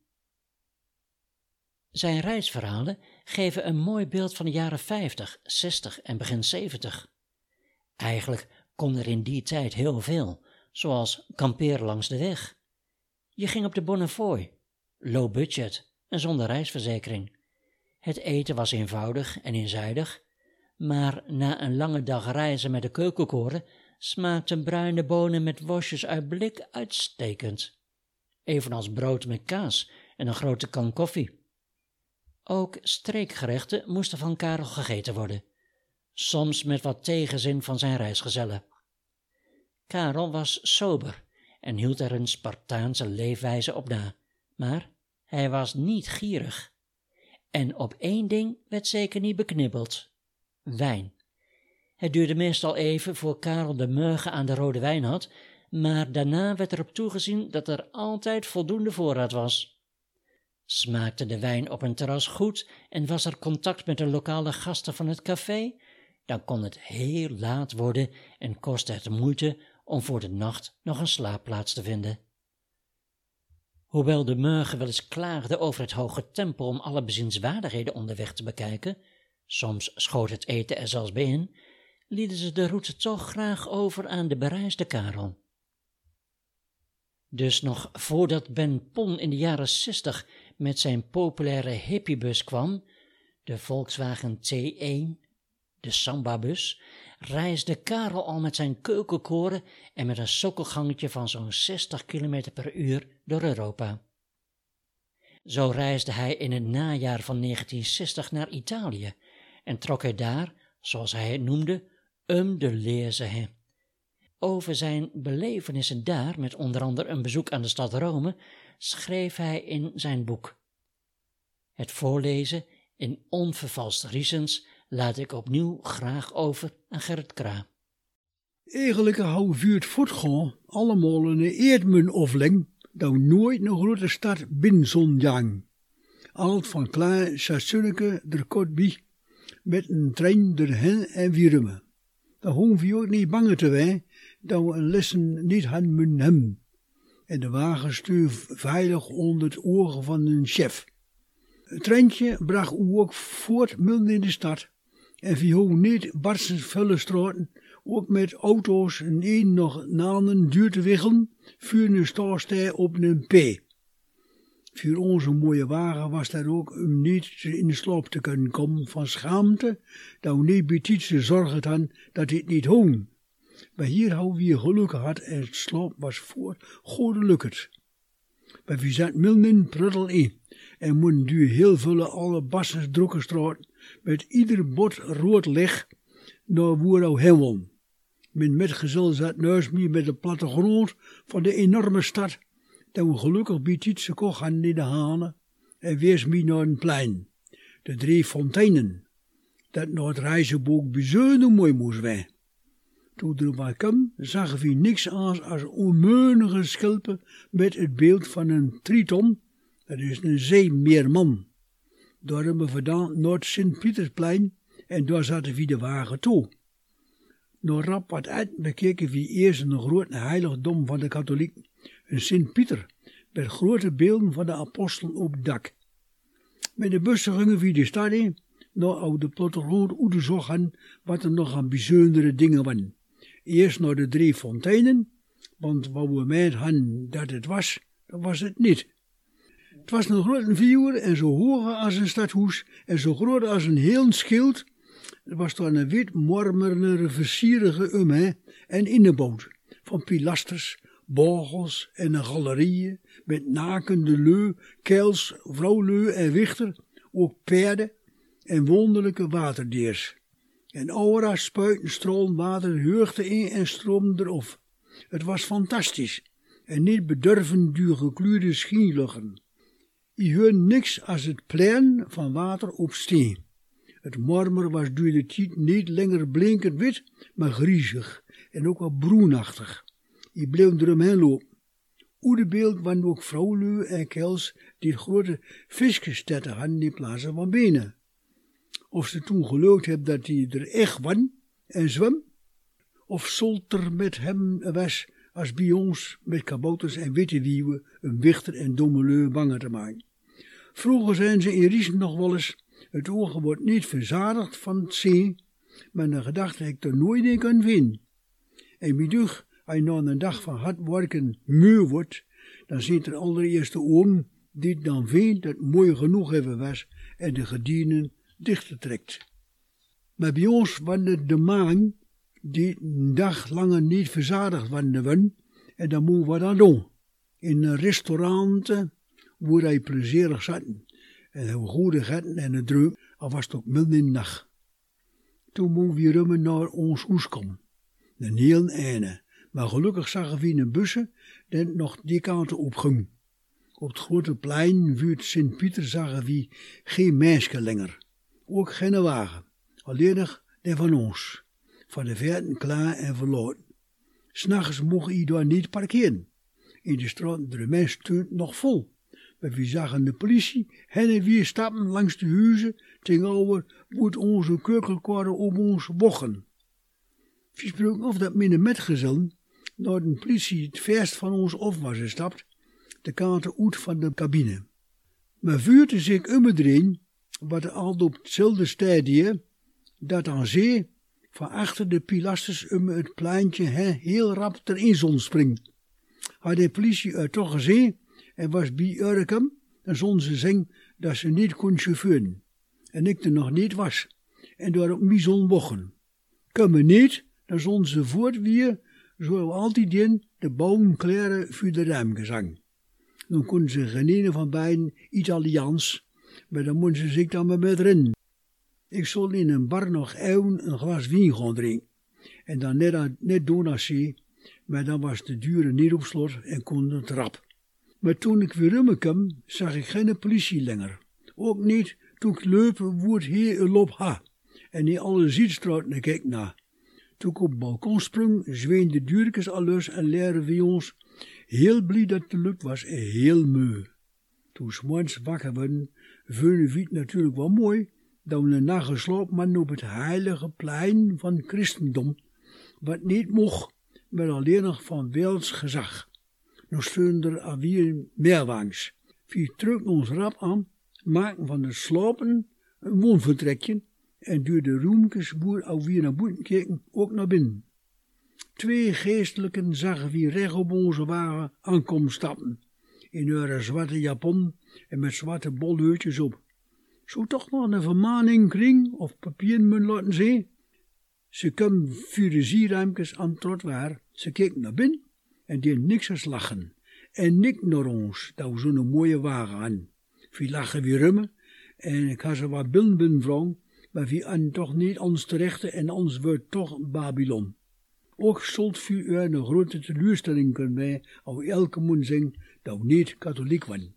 Zijn reisverhalen geven een mooi beeld van de jaren vijftig, zestig en begin zeventig. Eigenlijk kon er in die tijd heel veel, zoals kamperen langs de weg. Je ging op de Bonnefoy, low budget en zonder reisverzekering. Het eten was eenvoudig en eenzijdig, maar na een lange dag reizen met de keukenkoren smaakten bruine bonen met worstjes uit blik uitstekend. Evenals brood met kaas en een grote kan koffie. Ook streekgerechten moesten van Karel gegeten worden, soms met wat tegenzin van zijn reisgezellen. Karel was sober en hield er een Spartaanse leefwijze op na, maar hij was niet gierig. En op één ding werd zeker niet beknibbeld: wijn. Het duurde meestal even voor Karel de Meugen aan de rode wijn had, maar daarna werd erop toegezien dat er altijd voldoende voorraad was. Smaakte de wijn op een terras goed en was er contact met de lokale gasten van het café, dan kon het heel laat worden en kostte het moeite om voor de nacht nog een slaapplaats te vinden. Hoewel de Meugen wel eens klaagde over het hoge tempo om alle bezienswaardigheden onderweg te bekijken, soms schoot het eten er zelfs bij in, lieten ze de route toch graag over aan de bereisde Karel. Dus nog voordat Ben Pon in de jaren zestig met zijn populaire hippiebus kwam, de Volkswagen T één, de Samba-bus, reisde Karel al met zijn keukenkoren en met een sokkelgangetje van zo'n zestig kilometer per uur door Europa. Zo reisde hij in het najaar van negentien zestig naar Italië en trok hij daar, zoals hij het noemde, um de leze heen. Over zijn belevenissen daar, met onder andere een bezoek aan de stad Rome, schreef hij in zijn boek. Het voorlezen in onvervalste riesens laat ik opnieuw graag over aan Gerrit Kra. Eigenlijk hou we het voortgaan allemaal een eerdmunofling dat nooit een grote stad binnen zo'n jang. Alt van klein stationeke der Kotbi met een trein erheen en weer rummen. Daar hoeven we ook niet bang te zijn dat we een lessen niet hadden moeten hebben. En de wagen stuur veilig onder het oog van een chef. Het treintje bracht u ook voort midden in de stad. En we hoeven niet barstens vulle straten, ook met auto's en een nog naanden duur te wiggelen, voor een staalstij op een P. Voor onze mooie wagen was dat ook om niet in de slaap te kunnen komen van schaamte, dat we niet bij tijd zorgen hadden dat dit niet hoon. Maar hier hadden we geluk gehad en het slaap was voor goddelijk. Maar we zaten midden in pruttel in en moeten duur heel veel alle bassens drukke straat met ieder bot rood licht naar waar we heen wilden. Mijn metgezel zat naast me met de plattegrond van de enorme stad, dat we gelukkig bij Tietse koch hadden in de hanen en wees me naar een plein, de drie fonteinen, dat naar het reizenboek bijzonder mooi moest zijn. Toen er maar kwam, zagen we niks aan als onmeunige schilpen met het beeld van een triton, dat is een zeemeerman. Daar hebben we vandaan naar het Sint-Pietersplein en daar zaten we de wagen toe. Door rap wat uit bekeken wie eerst een groot heiligdom van de katholieken, een Sint-Pieter, met grote beelden van de apostelen op het dak. Met de bussen gingen we de stad in, naar oude plattegrond onderzochten wat er nog aan bijzondere dingen waren. Eerst naar de drie fonteinen, want wat we meent hadden dat het was, dat was het niet. Het was een grote viewer en zo hoog als een stadhuis en zo groot als een heel schild. Er was dan een wit marmeren versierige omheen en innenboot van pilasters, borgels en een galerieën met nakende leu, keels, vrouwleu en wichter, ook paarden en wonderlijke waterdeers. En aura spuiten stroomt water heugde in en stroomde erop. Het was fantastisch en niet bedurven duur gekleurde schienluchten. Je hoorde niks als het plein van water op steen. Het marmer was door de tijd niet langer blinkend wit, maar griezig en ook wat broenachtig. Je bleef eromheen lopen. Oede beeld waren ook vrouwlui en kels die grote viskenstetten hadden in plaats van benen. Of ze toen geloofd hebben dat hij er echt was en zwem, of Solter met hem was als bij ons met kabouters en witte wieven een wichter en domme leu banger te maken. Vroeger zijn ze in Riesen nog wel eens, het oog wordt niet verzadigd van het zien, maar de gedachte heb ik er nooit in kan vinden. En wie duch, als je na een dag van hard werken moe wordt, dan zit er allereerst de oom die dan vindt dat het mooi genoeg hebben was en de gedienden dichter trekt. Maar bij ons waren het de maan die een dag langer niet verzadigd waren en dan moeten we dat doen. In een restaurant waar hij plezierig zaten en hebben goede gaten en een dreum, al was het ook midden in de nacht. Toen moesten we rummen naar ons huis komen. Een heel einde, maar gelukkig zagen we een bussen die nog die kant op ging. Op het grote plein vuurt Sint-Pieter zagen we geen mensen langer. Ook geen wagen, alleen nog die van ons, van de verten klaar en verloren. S'nachts mocht je daar niet parkeren. In de straat de mensen stond nog vol. Maar we zagen de politie hen en weer stappen langs de huizen tegenover moet onze keukenkorren op ons bochen. We spraken of dat mijn metgezellen, naar de politie het verst van ons af was gestapt, de kaarten uit van de cabine. Maar vuurde zich omheen, wat al op hetzelfde stadie, dat aan zee, van achter de pilasters om het pleintje he, heel rap erin zon springt. Had de politie er toch gezien en was bij Urkum, dan zon ze zeggen dat ze niet kon chauffeuren. En ik er nog niet was. En door op mij zon wochen. Kan me niet, dan zon ze voort weer, zo altijd in, de boom kleren voor de ruimgezang. Dan konden ze genieten van beiden Italiaans, maar dan moeten ze zich dan maar met rennen. Ik zal in een bar nog eeuwen een glas wien gaan drinken. En dan net, net doen als ze, maar dan was de deuren niet op slot en kon het rap. Maar toen ik weer rummen kwam, zag ik geen politie langer. Ook niet toen ik lopen woord hier een lop ha. En in alle zietstraten keek na. Toen ik op het balkon sprong, zween de duurkes alles en leren we ons heel blij dat het gelukt was en heel moe. Toen s'morgens wakker werden, vonden we het natuurlijk wel mooi dat we een nacht geslapen hadden op het heilige plein van christendom, wat niet mocht, maar alleen nog van Wels gezag. Nog stonden er alweer meerwagens. We drukten ons rap aan, maakten van de slapen een woonvertrekje en door de roemkes boer alweer naar buiten keken, ook naar binnen. Twee geestelijken zagen we recht op onze wagen aankomen stappen, in hun zwarte japon en met zwarte bolheutjes op. Zou toch nog een vermaning kring of papiermunt laten zien? Ze kwamen voor de zieruimkes aan het trottoir, ze keken naar binnen en deden niks als lachen. En niks naar ons, dat we zo'n mooie wagen aan. We lachen weer rummen en ik had ze wat binnen vragen, maar we aan toch niet ons terechte en ons wordt toch Babylon. Ook zult voor u een grote teleurstelling kunnen bij, als elke moet zeggen dat we niet katholiek waren.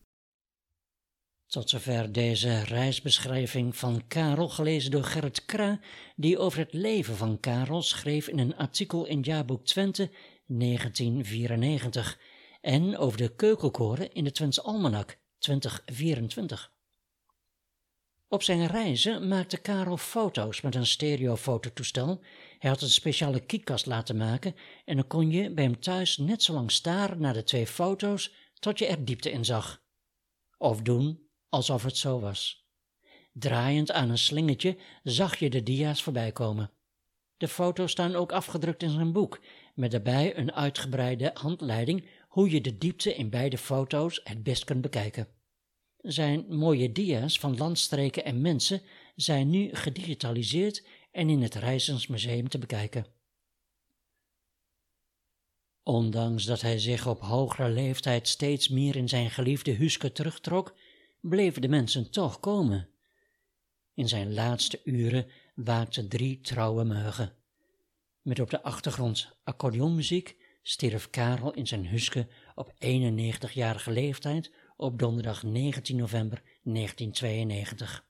Tot zover deze reisbeschrijving van Karel, gelezen door Gerrit Kra, die over het leven van Karel schreef in een artikel in Jaarboek Twente negentien vierennegentig en over de keukenkoren in de Twentse Almanak twintig vierentwintig. Op zijn reizen maakte Karel foto's met een stereofototoestel. Hij had een speciale kiekkast laten maken en dan kon je bij hem thuis net zo lang staren naar de twee foto's tot je er diepte in zag. Of doen alsof het zo was. Draaiend aan een slingertje zag je de dia's voorbij komen. De foto's staan ook afgedrukt in zijn boek, met daarbij een uitgebreide handleiding hoe je de diepte in beide foto's het best kunt bekijken. Zijn mooie dia's van landstreken en mensen zijn nu gedigitaliseerd en in het Reizensmuseum te bekijken. Ondanks dat hij zich op hogere leeftijd steeds meer in zijn geliefde Huske terugtrok, bleven de mensen toch komen. In zijn laatste uren waakten drie trouwe meugen. Met op de achtergrond accordeonmuziek stierf Karel in zijn Huske op eenennegentigjarige leeftijd op donderdag negentien november negentienhonderdtweeënnegentig.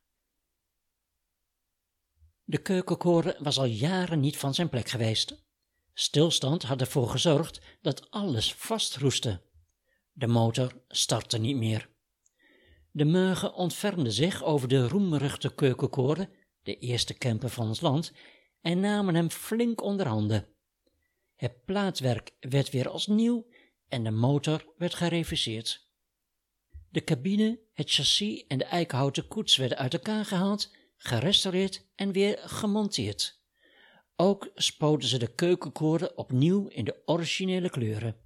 De keukenkoren was al jaren niet van zijn plek geweest. Stilstand had ervoor gezorgd dat alles vastroestte. De motor startte niet meer. De meugen ontfermden zich over de roemruchte keukenkoren, de eerste camper van ons land, en namen hem flink onder handen. Het plaatwerk werd weer als nieuw en de motor werd gereviseerd. De cabine, het chassis en de eikenhouten koets werden uit elkaar gehaald, gerestaureerd en weer gemonteerd. Ook spoten ze de keukenkoren opnieuw in de originele kleuren.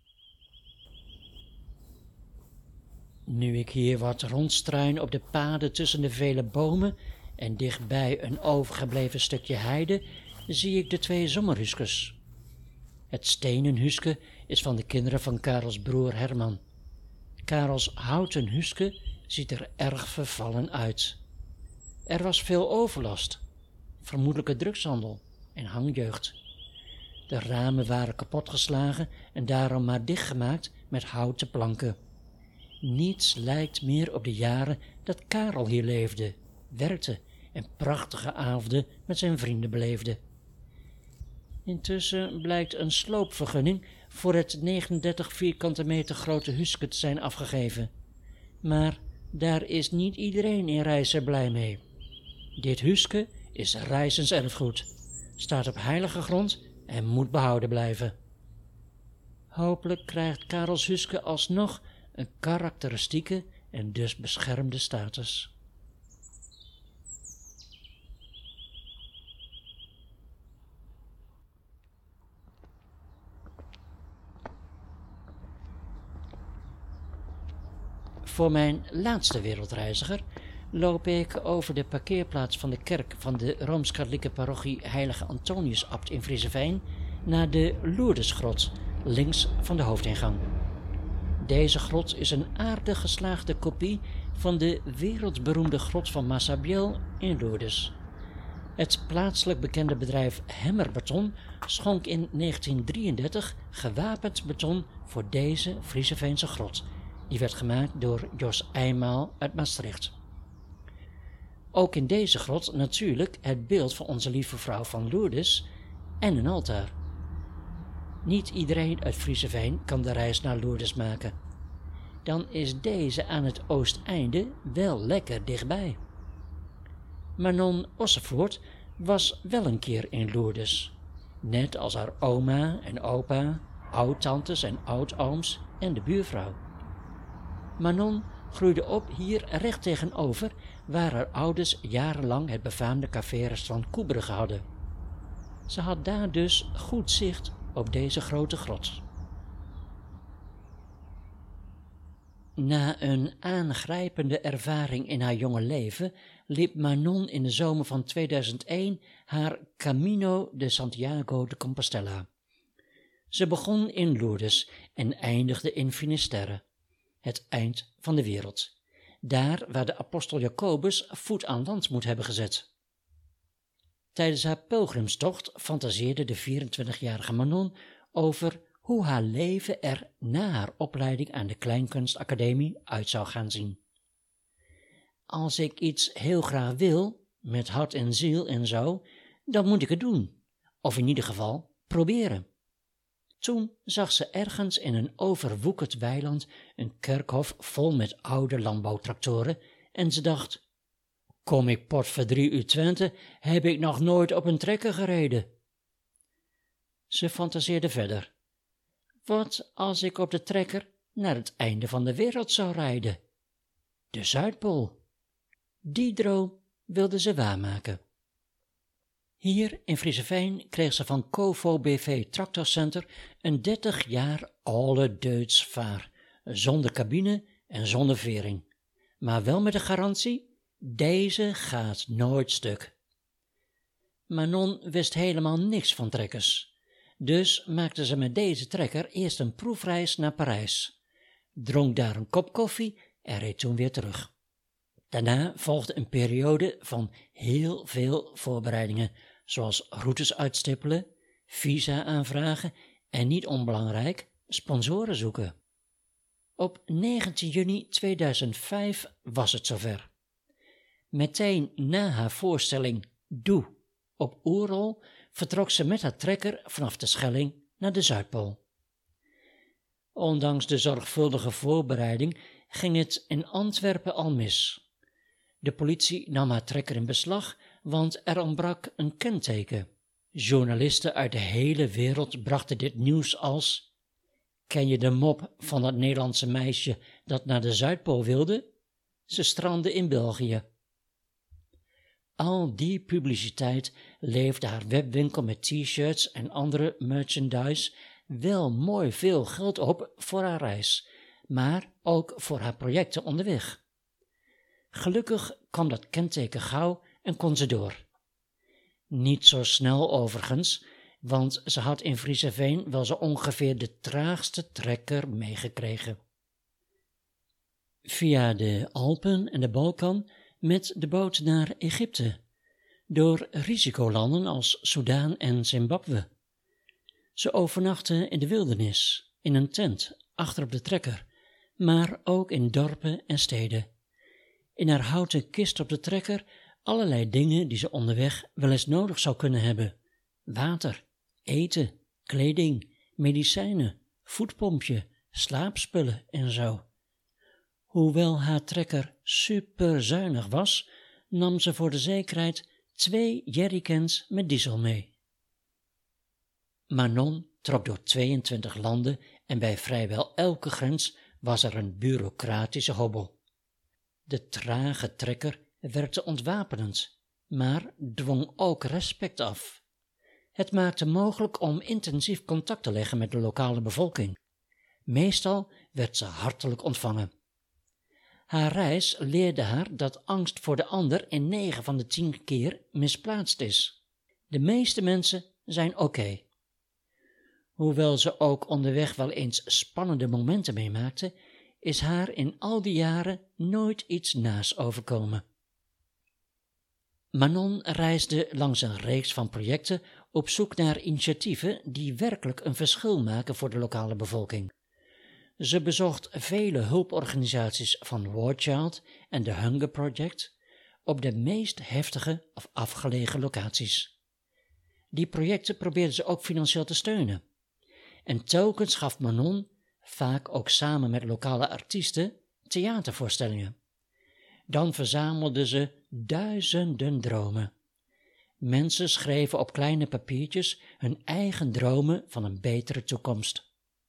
Nu ik hier wat rondstruin op de paden tussen de vele bomen en dichtbij een overgebleven stukje heide, zie ik de twee zomerhuskes. Het stenen huske is van de kinderen van Karels broer Herman. Karels houten huske ziet er erg vervallen uit. Er was veel overlast, vermoedelijke drugshandel en hangjeugd. De ramen waren kapotgeslagen en daarom maar dichtgemaakt met houten planken. Niets lijkt meer op de jaren dat Karel hier leefde, werkte en prachtige avonden met zijn vrienden beleefde. Intussen blijkt een sloopvergunning voor het negenendertig vierkante meter grote huske te zijn afgegeven. Maar daar is niet iedereen in Rijssen blij mee. Dit huske is Rijssens erfgoed, staat op heilige grond en moet behouden blijven. Hopelijk krijgt Karels huske alsnog een karakteristieke en dus beschermde status. Voor mijn laatste wereldreiziger loop ik over de parkeerplaats van de kerk van de Rooms-Katholieke parochie Heilige Antonius-abt in Frieseveen naar de Lourdesgrot, links van de hoofdingang. Deze grot is een aardig geslaagde kopie van de wereldberoemde grot van Massabielle in Lourdes. Het plaatselijk bekende bedrijf Hemmerbeton schonk in negentien drieëndertig gewapend beton voor deze Frieseveense grot. Die werd gemaakt door Jos Eimaal uit Maastricht. Ook in deze grot natuurlijk het beeld van onze lieve vrouw van Lourdes en een altaar. Niet iedereen uit Frieseveen kan de reis naar Lourdes maken. Dan is deze aan het oosteinde wel lekker dichtbij. Manon Ossevoort was wel een keer in Lourdes. Net als haar oma en opa, oudtantes en oudooms en de buurvrouw. Manon groeide op hier recht tegenover, waar haar ouders jarenlang het befaamde café-restaurant Koebergen hadden. Ze had daar dus goed zicht op deze grote grot. Na een aangrijpende ervaring in haar jonge leven liep Manon in de zomer van tweeduizend één haar Camino de Santiago de Compostela. Ze begon in Lourdes en eindigde in Finisterre, het eind van de wereld, daar waar de apostel Jacobus voet aan land moet hebben gezet. Tijdens haar pelgrimstocht fantaseerde de vierentwintigjarige Manon over hoe haar leven er na haar opleiding aan de Kleinkunstacademie uit zou gaan zien. Als ik iets heel graag wil, met hart en ziel en zo, dan moet ik het doen, of in ieder geval proberen. Toen zag ze ergens in een overwoekerd weiland een kerkhof vol met oude landbouwtractoren en ze dacht, Kom ik potverdrie uit Twente, heb ik nog nooit op een trekker gereden. Ze fantaseerde verder. Wat als ik op de trekker naar het einde van de wereld zou rijden? De Zuidpool. Die droom wilde ze waarmaken. Hier in Frieseveen kreeg ze van Covo B V Tractorcenter een dertig jaar alle Duits vaar, zonder cabine en zonder vering, maar wel met de garantie, deze gaat nooit stuk. Manon wist helemaal niks van trekkers, dus maakte ze met deze trekker eerst een proefreis naar Parijs, dronk daar een kop koffie en reed toen weer terug. Daarna volgde een periode van heel veel voorbereidingen, zoals routes uitstippelen, visa aanvragen en niet onbelangrijk, sponsoren zoeken. Op negentien juni tweeduizend vijf was het zover. Meteen na haar voorstelling Doe op Oerol vertrok ze met haar trekker vanaf de Schelling naar de Zuidpool. Ondanks de zorgvuldige voorbereiding ging het in Antwerpen al mis. De politie nam haar trekker in beslag, want er ontbrak een kenteken. Journalisten uit de hele wereld brachten dit nieuws als: ken je de mop van dat Nederlandse meisje dat naar de Zuidpool wilde? Ze strandde in België. Al die publiciteit leefde haar webwinkel met t-shirts en andere merchandise wel mooi veel geld op voor haar reis, maar ook voor haar projecten onderweg. Gelukkig kwam dat kenteken gauw en kon ze door. Niet zo snel overigens, want ze had in Frieseveen wel zo ongeveer de traagste trekker meegekregen. Via de Alpen en de Balkan met de boot naar Egypte, door risicolanden als Soudaan en Zimbabwe. Ze overnachtte in de wildernis, in een tent, achter op de trekker, maar ook in dorpen en steden. In haar houten kist op de trekker allerlei dingen die ze onderweg wel eens nodig zou kunnen hebben. Water, eten, kleding, medicijnen, voetpompje, slaapspullen en zo. Hoewel haar trekker superzuinig was, nam ze voor de zekerheid twee jerrycans met diesel mee. Manon trok door tweeëntwintig landen en bij vrijwel elke grens was er een bureaucratische hobbel. De trage trekker werkte ontwapenend, maar dwong ook respect af. Het maakte mogelijk om intensief contact te leggen met de lokale bevolking. Meestal werd ze hartelijk ontvangen. Haar reis leerde haar dat angst voor de ander in negen van de tien keer misplaatst is. De meeste mensen zijn oké. Okay. Hoewel ze ook onderweg wel eens spannende momenten meemaakte, is haar in al die jaren nooit iets naars overkomen. Manon reisde langs een reeks van projecten op zoek naar initiatieven die werkelijk een verschil maken voor de lokale bevolking. Ze bezocht vele hulporganisaties van War Child en The Hunger Project op de meest heftige of afgelegen locaties. Die projecten probeerde ze ook financieel te steunen. En telkens gaf Manon, vaak ook samen met lokale artiesten, theatervoorstellingen. Dan verzamelde ze duizenden dromen. Mensen schreven op kleine papiertjes hun eigen dromen van een betere toekomst.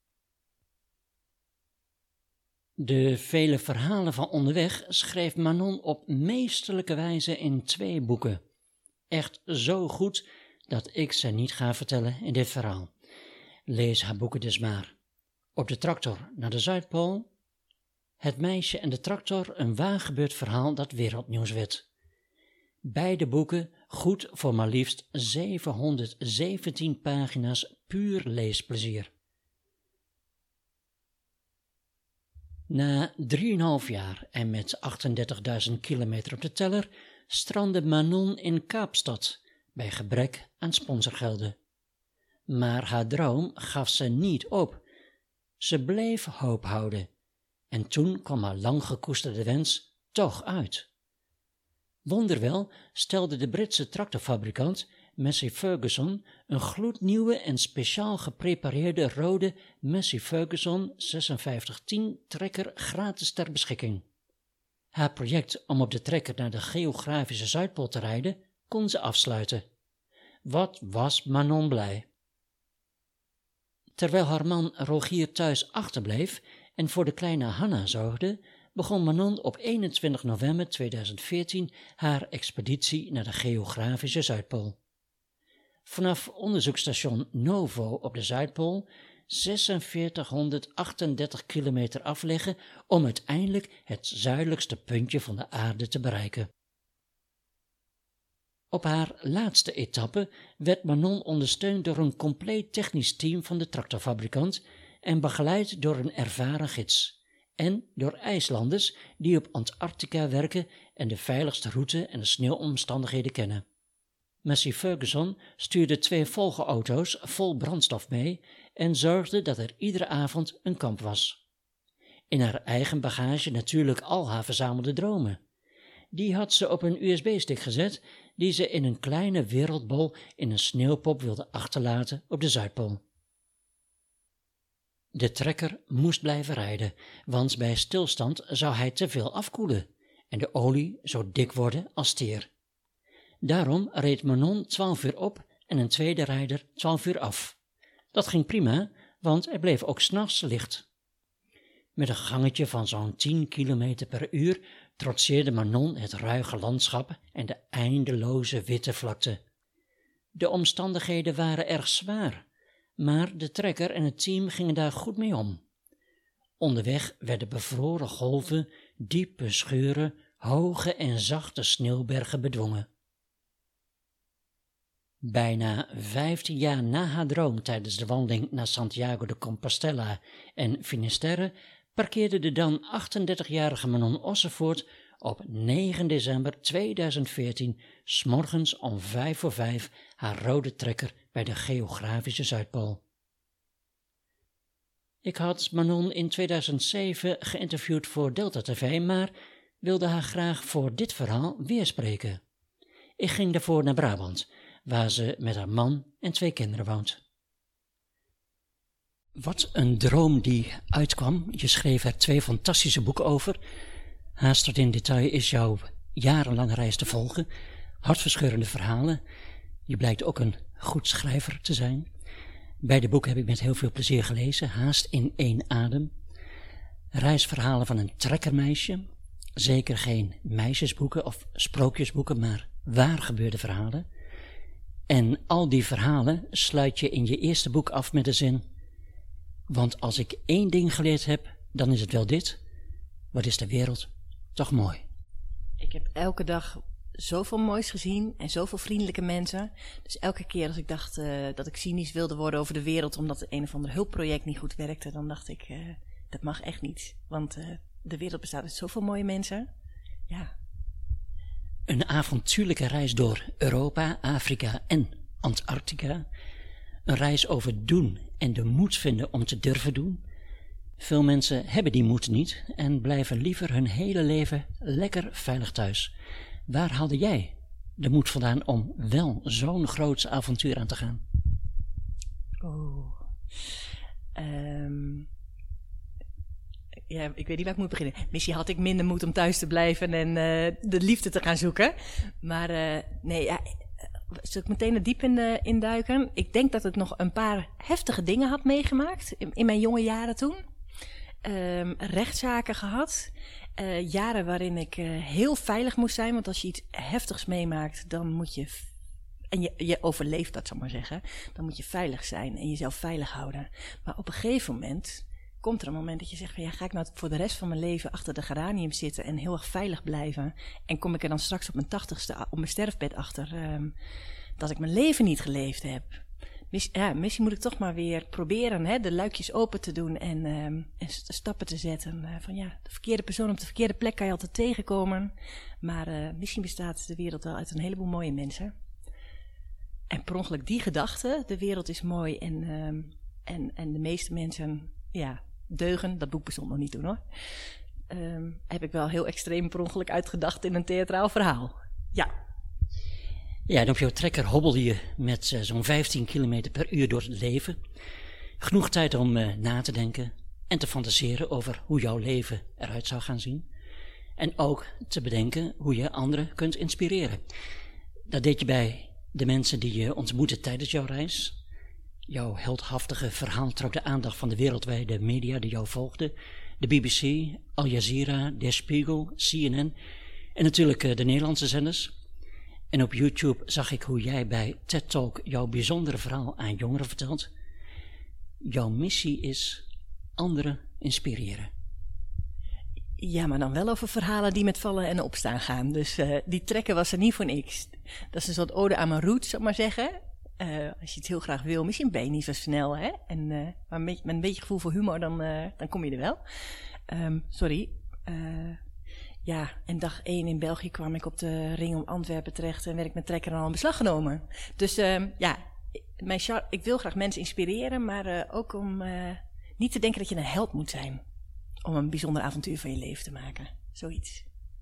De vele verhalen van onderweg schreef Manon op meesterlijke wijze in twee boeken. Echt zo goed dat ik ze niet ga vertellen in dit verhaal. Lees haar boeken dus maar. Op de tractor naar de Zuidpool. Het meisje en de tractor, een waargebeurd verhaal dat wereldnieuws werd. Beide boeken goed voor maar liefst zevenhonderdzeventien pagina's puur leesplezier. Na drieënhalf jaar en met achtendertigduizend kilometer op de teller strandde Manon in Kaapstad bij gebrek aan sponsorgelden. Maar haar droom gaf ze niet op. Ze bleef hoop houden. En toen kwam haar lang gekoesterde wens toch uit. Wonderwel stelde de Britse tractorfabrikant Massey Ferguson een gloednieuwe en speciaal geprepareerde rode Massey Ferguson zesenvijftig tien trekker gratis ter beschikking. Haar project om op de trekker naar de geografische Zuidpool te rijden, kon ze afsluiten. Wat was Manon blij. Terwijl haar man Rogier thuis achterbleef en voor de kleine Hanna zorgde, begon Manon op eenentwintig november tweeduizend veertien haar expeditie naar de geografische Zuidpool. Vanaf onderzoeksstation Novo op de Zuidpool zesenveertighonderdachtendertig kilometer afleggen om uiteindelijk het zuidelijkste puntje van de aarde te bereiken. Op haar laatste etappe werd Manon ondersteund door een compleet technisch team van de tractorfabrikant en begeleid door een ervaren gids en door IJslanders die op Antarctica werken en de veiligste route en de sneeuwomstandigheden kennen. Massey Ferguson stuurde twee volgauto's vol brandstof mee en zorgde dat er iedere avond een kamp was. In haar eigen bagage natuurlijk al haar verzamelde dromen. Die had ze op een U S B-stick gezet die ze in een kleine wereldbol in een sneeuwpop wilde achterlaten op de Zuidpool. De trekker moest blijven rijden, want bij stilstand zou hij te veel afkoelen en de olie zo dik worden als teer. Daarom reed Manon twaalf uur op en een tweede rijder twaalf uur af. Dat ging prima, want er bleef ook 's nachts licht. Met een gangetje van zo'n tien kilometer per uur trotseerde Manon het ruige landschap en de eindeloze witte vlakte. De omstandigheden waren erg zwaar, maar de trekker en het team gingen daar goed mee om. Onderweg werden bevroren golven, diepe scheuren, hoge en zachte sneeuwbergen bedwongen. Bijna vijftien jaar na haar droom tijdens de wandeling naar Santiago de Compostela en Finisterre parkeerde de dan achtendertigjarige Manon Ossenvoort op negen december tweeduizend veertien 's morgens om vijf voor vijf haar rode trekker bij de geografische Zuidpool. Ik had Manon in tweeduizend zeven geïnterviewd voor Delta T V, maar wilde haar graag voor dit verhaal weer spreken. Ik ging daarvoor naar Brabant, waar ze met haar man en twee kinderen woont. Wat een droom die uitkwam. Je schreef er twee fantastische boeken over. Haast tot in detail is jouw jarenlange reis te volgen. Hartverscheurende verhalen. Je blijkt ook een goed schrijver te zijn. Beide boeken heb ik met heel veel plezier gelezen, haast in één adem. Reisverhalen van een trekkermeisje. Zeker geen meisjesboeken of sprookjesboeken, maar waar gebeurde verhalen. En al die verhalen sluit je in je eerste boek af met de zin: want als ik één ding geleerd heb, dan is het wel dit. Wat is de wereld toch mooi. Ik heb elke dag zoveel moois gezien en zoveel vriendelijke mensen. Dus elke keer als ik dacht uh, dat ik cynisch wilde worden over de wereld omdat een of ander hulpproject niet goed werkte, dan dacht ik, uh, dat mag echt niet. Want uh, de wereld bestaat uit zoveel mooie mensen. Ja. Een avontuurlijke reis door Europa, Afrika en Antarctica. Een reis over doen en de moed vinden om te durven doen. Veel mensen hebben die moed niet en blijven liever hun hele leven lekker veilig thuis. Waar haalde jij de moed vandaan om wel zo'n groot avontuur aan te gaan? Oh. Um, ja, ik weet niet waar ik moet beginnen. Misschien had ik minder moed om thuis te blijven en uh, de liefde te gaan zoeken. Maar uh, nee, ja, zal ik meteen er diep in uh, induiken? Ik denk dat ik nog een paar heftige dingen had meegemaakt in, in mijn jonge jaren toen. Um, rechtszaken gehad. Uh, jaren waarin ik uh, heel veilig moest zijn. Want als je iets heftigs meemaakt, dan moet je... F- en je, je overleeft dat, zal ik maar zeggen. Dan moet je veilig zijn en jezelf veilig houden. Maar op een gegeven moment komt er een moment dat je zegt van ja, ga ik nou voor de rest van mijn leven achter de geranium zitten en heel erg veilig blijven? En kom ik er dan straks op mijn tachtigste op mijn sterfbed achter um, dat ik mijn leven niet geleefd heb? Miss, ja, misschien moet ik toch maar weer proberen hè, de luikjes open te doen en, um, en st- stappen te zetten. Uh, van ja, de verkeerde persoon op de verkeerde plek kan je altijd tegenkomen. Maar uh, misschien bestaat de wereld wel uit een heleboel mooie mensen. En per ongeluk die gedachte, de wereld is mooi en, um, en, en de meeste mensen ja, deugen. Dat boek bestond nog niet toen hoor. Um, heb ik wel heel extreem per ongeluk uitgedacht in een theatraal verhaal. Ja. Ja, en op jouw trekker hobbelde je met uh, zo'n vijftien kilometer per uur door het leven. Genoeg tijd om uh, na te denken en te fantaseren over hoe jouw leven eruit zou gaan zien. En ook te bedenken hoe je anderen kunt inspireren. Dat deed je bij de mensen die je ontmoette tijdens jouw reis. Jouw heldhaftige verhaal trok de aandacht van de wereldwijde media die jou volgden. De B B C, Al Jazeera, Der Spiegel, C N N en natuurlijk de Nederlandse zenders. En op YouTube zag ik hoe jij bij TED Talk jouw bijzondere verhaal aan jongeren vertelt. Jouw missie is anderen inspireren. Ja, maar dan wel over verhalen die met vallen en opstaan gaan. Dus uh, die trekken was er niet voor niks. Dat is een soort ode aan mijn roots, zou ik maar zeggen. Uh, als je het heel graag wil, misschien ben je niet zo snel, hè. En, uh, maar met, met een beetje gevoel voor humor, dan, uh, dan kom je er wel. Um, sorry. Uh, ja, en dag één in België kwam ik op de ring om Antwerpen terecht en werd ik met trekker al in beslag genomen. Dus uh, ja, mijn char- ik wil graag mensen inspireren, maar uh, ook om uh, niet te denken dat je een held moet zijn. Om een bijzonder avontuur van je leven te maken. Zoiets.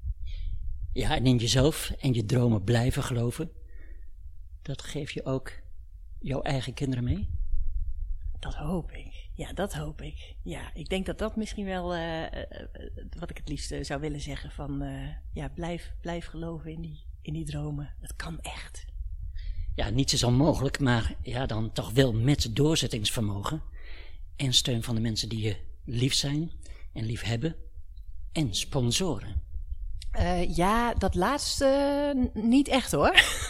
Ja, en in jezelf en je dromen blijven geloven. Dat geef je ook jouw eigen kinderen mee? Dat hoop ik. Ja, dat hoop ik. Ja, ik denk dat dat misschien wel uh, uh, wat ik het liefst uh, zou willen zeggen. Van uh, ja, blijf, blijf geloven in die, in die dromen. Het kan echt. Ja, niets is onmogelijk, maar ja, dan toch wel met doorzettingsvermogen. En steun van de mensen die je lief zijn en lief hebben. En sponsoren. Uh, ja, dat laatste uh, niet echt hoor.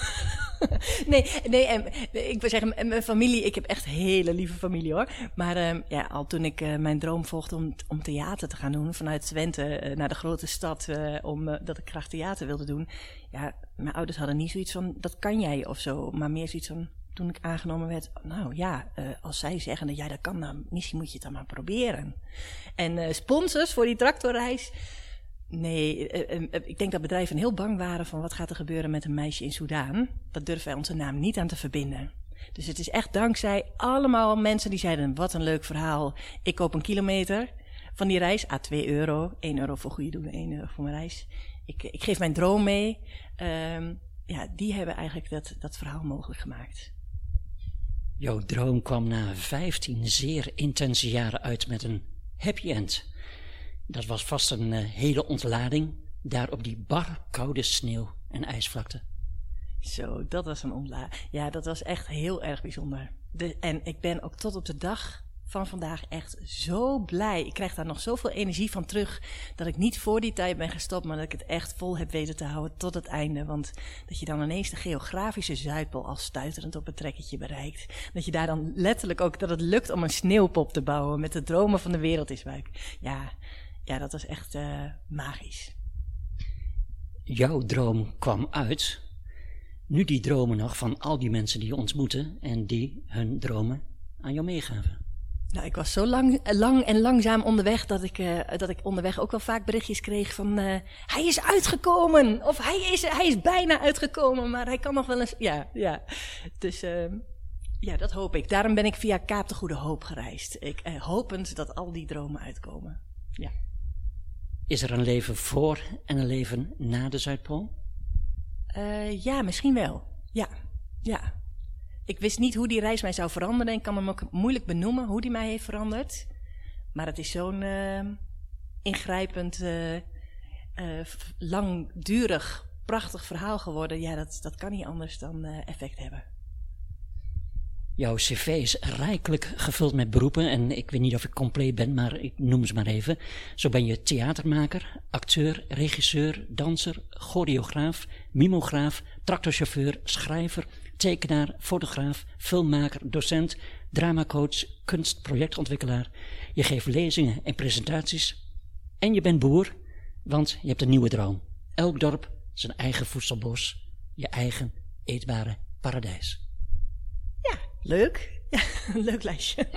nee, nee, en, ik wil zeggen, mijn familie, ik heb echt hele lieve familie hoor. Maar uh, ja, al toen ik uh, mijn droom volgde om, om theater te gaan doen, vanuit Twente uh, naar de grote stad, uh, om, uh, dat ik graag theater wilde doen. Ja, mijn ouders hadden niet zoiets van, dat kan jij of zo, maar meer zoiets van, toen ik aangenomen werd, nou ja, uh, als zij zeggen dat jij dat kan, dan misschien moet je het dan maar proberen. En uh, sponsors voor die tractorreis. Nee, uh, uh, ik denk dat bedrijven heel bang waren van wat gaat er gebeuren met een meisje in Soudaan. Dat durven wij onze naam niet aan te verbinden. Dus het is echt dankzij allemaal mensen die zeiden, wat een leuk verhaal. Ik koop een kilometer van die reis, à twee euro. één euro voor goede doelen, één euro voor mijn reis. Ik, ik geef mijn droom mee. Um, ja, die hebben eigenlijk dat, dat verhaal mogelijk gemaakt. Jouw droom kwam na vijftien zeer intense jaren uit met een happy end. Dat was vast een uh, hele ontlading, daar op die bar koude sneeuw en ijsvlakte. Zo, dat was een ontlading. Ja, dat was echt heel erg bijzonder. De, en ik ben ook tot op de dag van vandaag echt zo blij. Ik krijg daar nog zoveel energie van terug, dat ik niet voor die tijd ben gestopt, maar dat ik het echt vol heb weten te houden tot het einde. Want dat je dan ineens de geografische Zuidpool al stuiterend op het trekkertje bereikt. Dat je daar dan letterlijk ook, dat het lukt om een sneeuwpop te bouwen met de dromen van de wereld in buik. Ja... Ja, dat was echt uh, magisch. Jouw droom kwam uit. Nu die dromen nog van al die mensen die je ontmoette en die hun dromen aan jou meegaven. Nou, ik was zo lang, lang en langzaam onderweg dat ik, uh, dat ik onderweg ook wel vaak berichtjes kreeg van... Uh, hij is uitgekomen! Of hij is, hij is bijna uitgekomen, maar hij kan nog wel eens... Ja, ja. Dus uh, ja, dat hoop ik. Daarom ben ik via Kaap de Goede Hoop gereisd. Ik, uh, hopend dat al die dromen uitkomen. Ja. Is er een leven voor en een leven na de Zuidpool? Uh, ja, misschien wel. Ja, ja. Ik wist niet hoe die reis mij zou veranderen. En ik kan hem ook moeilijk benoemen hoe die mij heeft veranderd. Maar het is zo'n uh, ingrijpend, uh, uh, langdurig, prachtig verhaal geworden. Ja, dat, dat kan niet anders dan uh, effect hebben. Jouw cv is rijkelijk gevuld met beroepen en ik weet niet of ik compleet ben, maar ik noem ze maar even. Zo ben je theatermaker, acteur, regisseur, danser, choreograaf, mimograaf, tractorchauffeur, schrijver, tekenaar, fotograaf, filmmaker, docent, dramacoach, kunstprojectontwikkelaar. Je geeft lezingen en presentaties en je bent boer, want je hebt een nieuwe droom. Elk dorp zijn eigen voedselbos, je eigen eetbare paradijs. Ja, leuk. Ja, een leuk lijstje.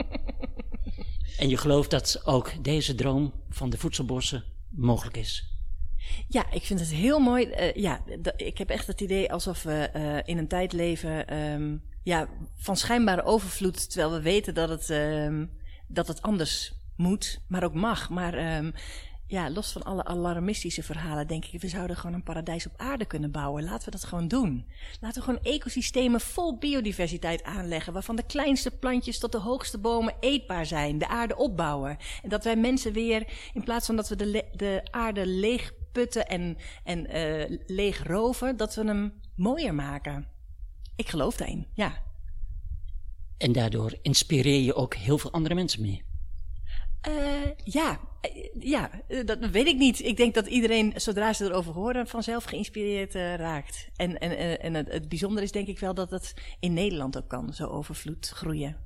En je gelooft dat ook deze droom van de voedselbossen mogelijk is? Ja, ik vind het heel mooi. Uh, ja, d- ik heb echt het idee alsof we uh, in een tijd leven um, ja, van schijnbare overvloed, terwijl we weten dat het, um, dat het anders moet, maar ook mag. Maar um, ja, los van alle alarmistische verhalen denk ik, we zouden gewoon een paradijs op aarde kunnen bouwen. Laten we dat gewoon doen. Laten we gewoon ecosystemen vol biodiversiteit aanleggen, waarvan de kleinste plantjes tot de hoogste bomen eetbaar zijn, de aarde opbouwen. En dat wij mensen weer, in plaats van dat we de, le- de aarde leeg uitputten en, en uh, leeg roven, dat we hem mooier maken. Ik geloof daarin, ja. En daardoor inspireer je ook heel veel andere mensen mee. Uh, ja, uh, ja uh, dat weet ik niet. Ik denk dat iedereen, zodra ze erover horen, vanzelf geïnspireerd uh, raakt. En, en, uh, en het, het bijzondere is denk ik wel dat het in Nederland ook kan, zo overvloed groeien.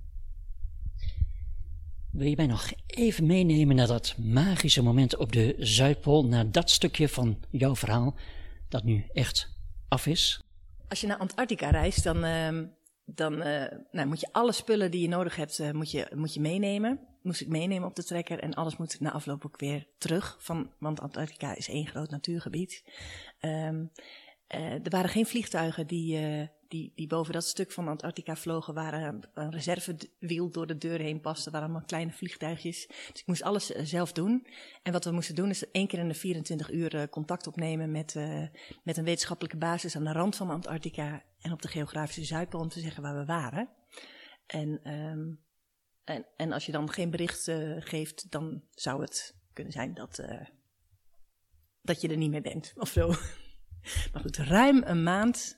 Wil je mij nog even meenemen naar dat magische moment op de Zuidpool, naar dat stukje van jouw verhaal, dat nu echt af is? Als je naar Antarctica reist, dan, uh, dan uh, nou, moet je alle spullen die je nodig hebt, uh, moet je, moet je meenemen. Moest ik meenemen op de trekker en alles moet na afloop ook weer terug, van, want Antarctica is één groot natuurgebied. Um, uh, er waren geen vliegtuigen die, uh, die, die boven dat stuk van Antarctica vlogen, waar een, een reservewiel door de deur heen paste, waren allemaal kleine vliegtuigjes. Dus ik moest alles uh, zelf doen. En wat we moesten doen is één keer in de vierentwintig uur uh, contact opnemen met, uh, met een wetenschappelijke basis aan de rand van Antarctica en op de geografische Zuidpool om te zeggen waar we waren. En... Um, En, en als je dan geen bericht uh, geeft, dan zou het kunnen zijn dat, uh, dat je er niet meer bent of zo. Maar goed, ruim een maand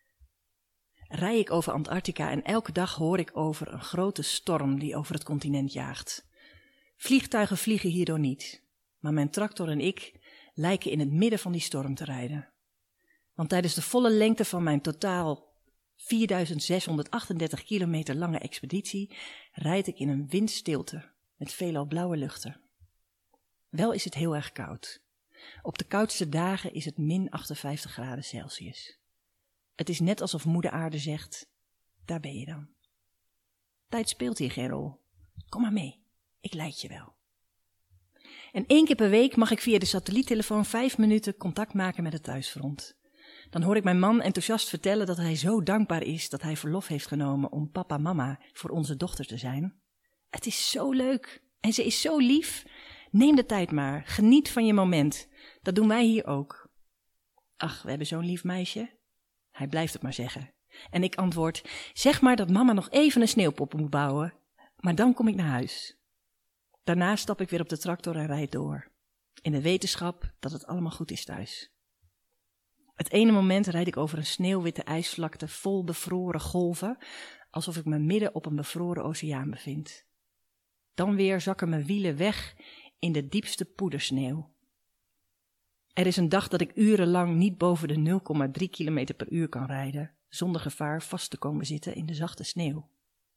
rij ik over Antarctica en elke dag hoor ik over een grote storm die over het continent jaagt. Vliegtuigen vliegen hierdoor niet, maar mijn tractor en ik lijken in het midden van die storm te rijden. Want tijdens de volle lengte van mijn totaal vierduizend zeshonderdachtendertig kilometer lange expeditie rijd ik in een windstilte met veelal blauwe luchten. Wel is het heel erg koud. Op de koudste dagen is het min achtenvijftig graden Celsius. Het is net alsof moeder aarde zegt, daar ben je dan. Tijd speelt hier geen rol. Kom maar mee, ik leid je wel. En één keer per week mag ik via de satelliettelefoon vijf minuten contact maken met het thuisfront. Dan hoor ik mijn man enthousiast vertellen dat hij zo dankbaar is dat hij verlof heeft genomen om papa mama voor onze dochter te zijn. Het is zo leuk en ze is zo lief. Neem de tijd maar, geniet van je moment. Dat doen wij hier ook. Ach, we hebben zo'n lief meisje. Hij blijft het maar zeggen. En ik antwoord, zeg maar dat mama nog even een sneeuwpop moet bouwen, maar dan kom ik naar huis. Daarna stap ik weer op de tractor en rijd door. In de wetenschap dat het allemaal goed is thuis. Het ene moment rijd ik over een sneeuwwitte ijsvlakte vol bevroren golven, alsof ik me midden op een bevroren oceaan bevind. Dan weer zakken mijn wielen weg in de diepste poedersneeuw. Er is een dag dat ik urenlang niet boven de nul komma drie kilometer per uur kan rijden, zonder gevaar vast te komen zitten in de zachte sneeuw.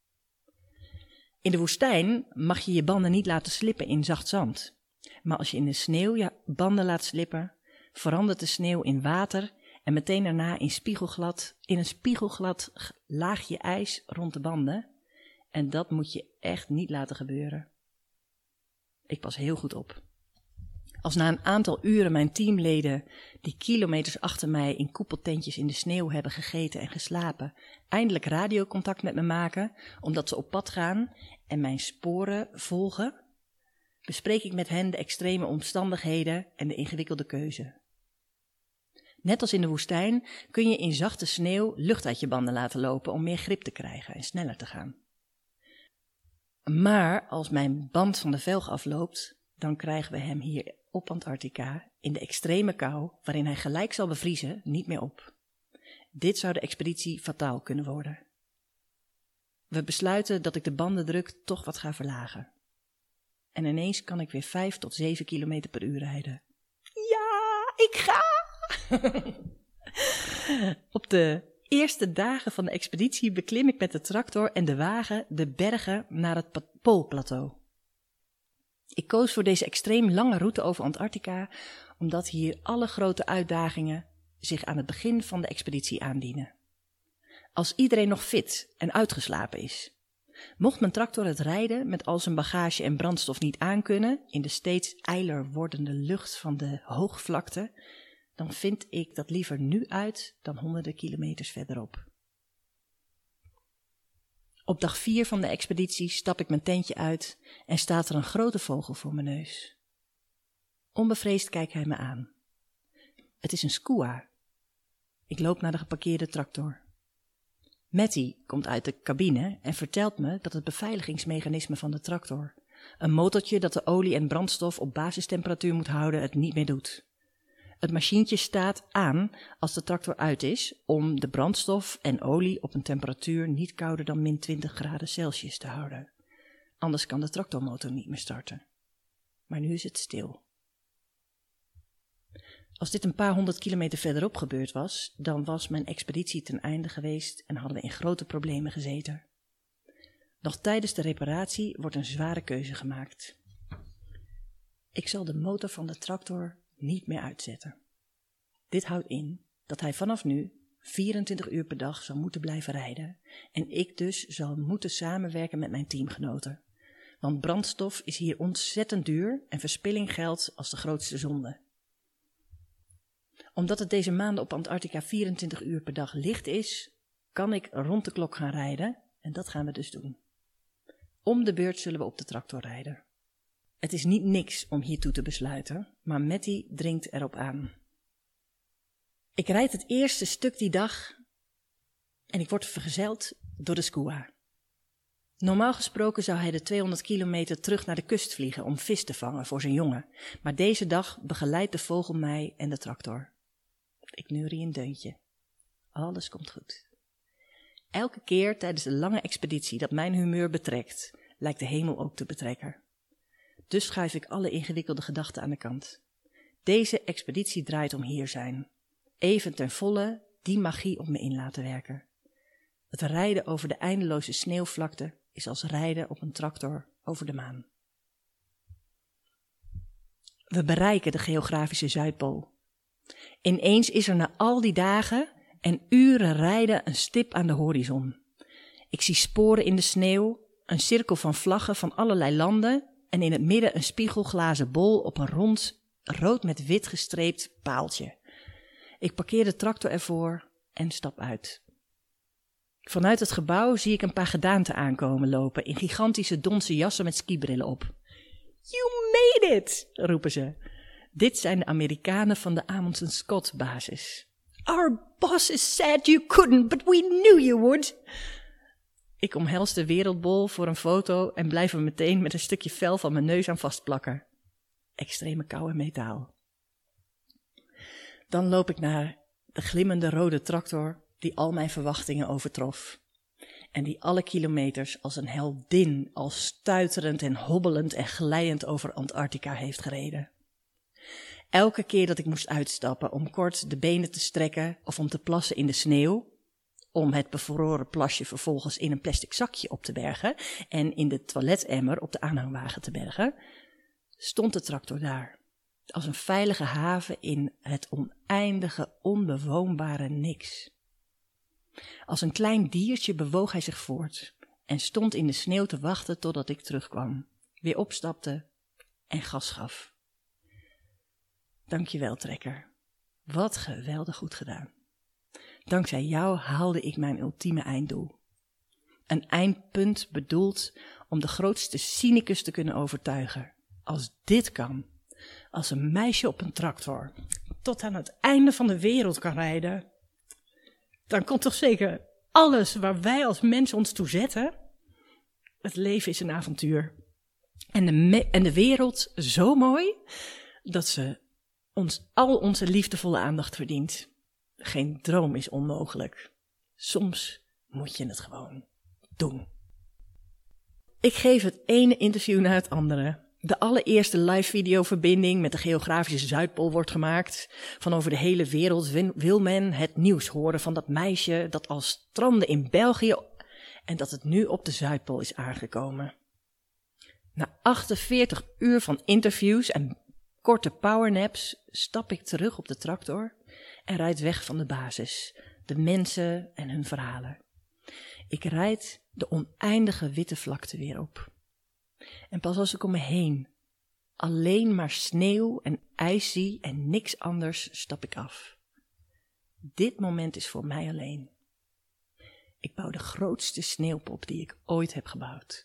In de woestijn mag je je banden niet laten slippen in zacht zand. Maar als je in de sneeuw je banden laat slippen, verandert de sneeuw in water en meteen daarna in spiegelglad, in een spiegelglad laagje ijs rond de banden. En dat moet je echt niet laten gebeuren. Ik pas heel goed op. Als na een aantal uren mijn teamleden, die kilometers achter mij in koepeltentjes in de sneeuw hebben gegeten en geslapen, eindelijk radiocontact met me maken, omdat ze op pad gaan en mijn sporen volgen, bespreek ik met hen de extreme omstandigheden en de ingewikkelde keuze. Net als in de woestijn kun je in zachte sneeuw lucht uit je banden laten lopen om meer grip te krijgen en sneller te gaan. Maar als mijn band van de velg afloopt, dan krijgen we hem hier op Antarctica in de extreme kou, waarin hij gelijk zal bevriezen, niet meer op. Dit zou de expeditie fataal kunnen worden. We besluiten dat ik de bandendruk toch wat ga verlagen. En ineens kan ik weer vijf tot zeven kilometer per uur rijden. Ja, ik ga! Op de eerste dagen van de expeditie beklim ik met de tractor en de wagen de bergen naar het Poolplateau. Ik koos voor deze extreem lange route over Antarctica, omdat hier alle grote uitdagingen zich aan het begin van de expeditie aandienen. Als iedereen nog fit en uitgeslapen is. Mocht mijn tractor het rijden met al zijn bagage en brandstof niet aankunnen, in de steeds ijler wordende lucht van de hoogvlakte, dan vind ik dat liever nu uit dan honderden kilometers verderop. Op dag vier van de expeditie stap ik mijn tentje uit en staat er een grote vogel voor mijn neus. Onbevreesd kijkt hij me aan. Het is een skua. Ik loop naar de geparkeerde tractor. Matty komt uit de cabine en vertelt me dat het beveiligingsmechanisme van de tractor, een motortje dat de olie en brandstof op basistemperatuur moet houden, het niet meer doet. Het machientje staat aan als de tractor uit is om de brandstof en olie op een temperatuur niet kouder dan min twintig graden Celsius te houden. Anders kan de tractormotor niet meer starten. Maar nu is het stil. Als dit een paar honderd kilometer verderop gebeurd was, dan was mijn expeditie ten einde geweest en hadden we in grote problemen gezeten. Nog tijdens de reparatie wordt een zware keuze gemaakt. Ik zal de motor van de tractor niet meer uitzetten. Dit houdt in dat hij vanaf nu vierentwintig uur per dag zal moeten blijven rijden en ik dus zal moeten samenwerken met mijn teamgenoten. Want brandstof is hier ontzettend duur en verspilling geldt als de grootste zonde. Omdat het deze maanden op Antarctica vierentwintig uur per dag licht is, kan ik rond de klok gaan rijden en dat gaan we dus doen. Om de beurt zullen we op de tractor rijden. Het is niet niks om hiertoe te besluiten, maar Matty dringt erop aan. Ik rijd het eerste stuk die dag en ik word vergezeld door de skua. Normaal gesproken zou hij de tweehonderd kilometer terug naar de kust vliegen om vis te vangen voor zijn jongen, maar deze dag begeleidt de vogel mij en de tractor. Ik neurie een deuntje. Alles komt goed. Elke keer tijdens de lange expeditie dat mijn humeur betrekt, lijkt de hemel ook te betrekken. Dus schuif ik alle ingewikkelde gedachten aan de kant. Deze expeditie draait om hier zijn. Even ten volle die magie op me in laten werken. Het rijden over de eindeloze sneeuwvlakte is als rijden op een tractor over de maan. We bereiken de geografische Zuidpool. Ineens is er na al die dagen en uren rijden een stip aan de horizon. Ik zie sporen in de sneeuw, een cirkel van vlaggen van allerlei landen en in het midden een spiegelglazen bol op een rond, rood met wit gestreept paaltje. Ik parkeer de tractor ervoor en stap uit. Vanuit het gebouw zie ik een paar gedaanten aankomen lopen in gigantische donse jassen met skibrillen op. You made it, roepen ze. Dit zijn de Amerikanen van de Amundsen Scott basis. Our bosses said you couldn't, but we knew you would. Ik omhels de wereldbol voor een foto en blijf er meteen met een stukje vel van mijn neus aan vastplakken. Extreme kou en metaal. Dan loop ik naar de glimmende rode tractor die al mijn verwachtingen overtrof. En die alle kilometers als een heldin, al stuiterend en hobbelend en glijdend over Antarctica heeft gereden. Elke keer dat ik moest uitstappen om kort de benen te strekken of om te plassen in de sneeuw, om het bevroren plasje vervolgens in een plastic zakje op te bergen en in de toiletemmer op de aanhangwagen te bergen, stond de tractor daar. Als een veilige haven in het oneindige, onbewoonbare niks. Als een klein diertje bewoog hij zich voort en stond in de sneeuw te wachten totdat ik terugkwam, weer opstapte en gas gaf. Dankjewel, trekker. Wat geweldig goed gedaan. Dankzij jou haalde ik mijn ultieme einddoel. Een eindpunt bedoeld om de grootste cynicus te kunnen overtuigen. Als dit kan, als een meisje op een tractor tot aan het einde van de wereld kan rijden, dan komt toch zeker alles waar wij als mensen ons toe zetten. Het leven is een avontuur. En de, me- en de wereld zo mooi dat ze ons al onze liefdevolle aandacht verdient. Geen droom is onmogelijk. Soms moet je het gewoon doen. Ik geef het ene interview na het andere. De allereerste live videoverbinding met de geografische Zuidpool wordt gemaakt. Van over de hele wereld wil men het nieuws horen van dat meisje dat al strandde in België en dat het nu op de Zuidpool is aangekomen. Na achtenveertig uur van interviews en korte powernaps stap ik terug op de tractor en rijd weg van de basis, de mensen en hun verhalen. Ik rijd de oneindige witte vlakte weer op. En pas als ik om me heen alleen maar sneeuw en ijs zie en niks anders, stap ik af. Dit moment is voor mij alleen. Ik bouw de grootste sneeuwpop die ik ooit heb gebouwd.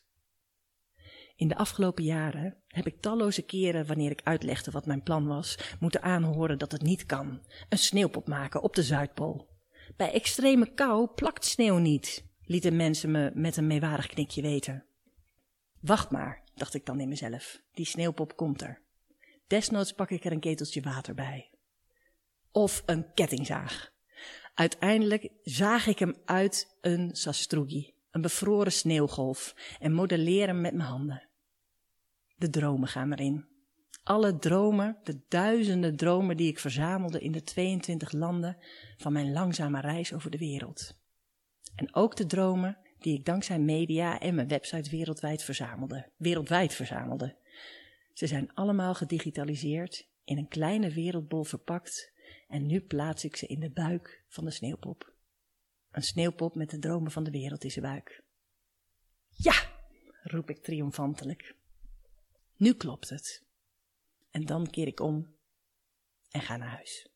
In de afgelopen jaren heb ik talloze keren, wanneer ik uitlegde wat mijn plan was, moeten aanhoren dat het niet kan. Een sneeuwpop maken op de Zuidpool. Bij extreme kou plakt sneeuw niet, lieten mensen me met een meewarig knikje weten. Wacht maar, dacht ik dan in mezelf, die sneeuwpop komt er. Desnoods pak ik er een keteltje water bij. of een kettingzaag. Uiteindelijk zaag ik hem uit een sastrugi, een bevroren sneeuwgolf, en modelleer hem met mijn handen. De dromen gaan erin. Alle dromen, de duizenden dromen die ik verzamelde in de tweeëntwintig landen van mijn langzame reis over de wereld. En ook de dromen die ik dankzij media en mijn website wereldwijd verzamelde. Wereldwijd verzamelde. Ze zijn allemaal gedigitaliseerd, in een kleine wereldbol verpakt en nu plaats ik ze in de buik van de sneeuwpop. Een sneeuwpop met de dromen van de wereld in zijn buik. Ja, roep ik triomfantelijk. Nu klopt het. En dan keer ik om en ga naar huis.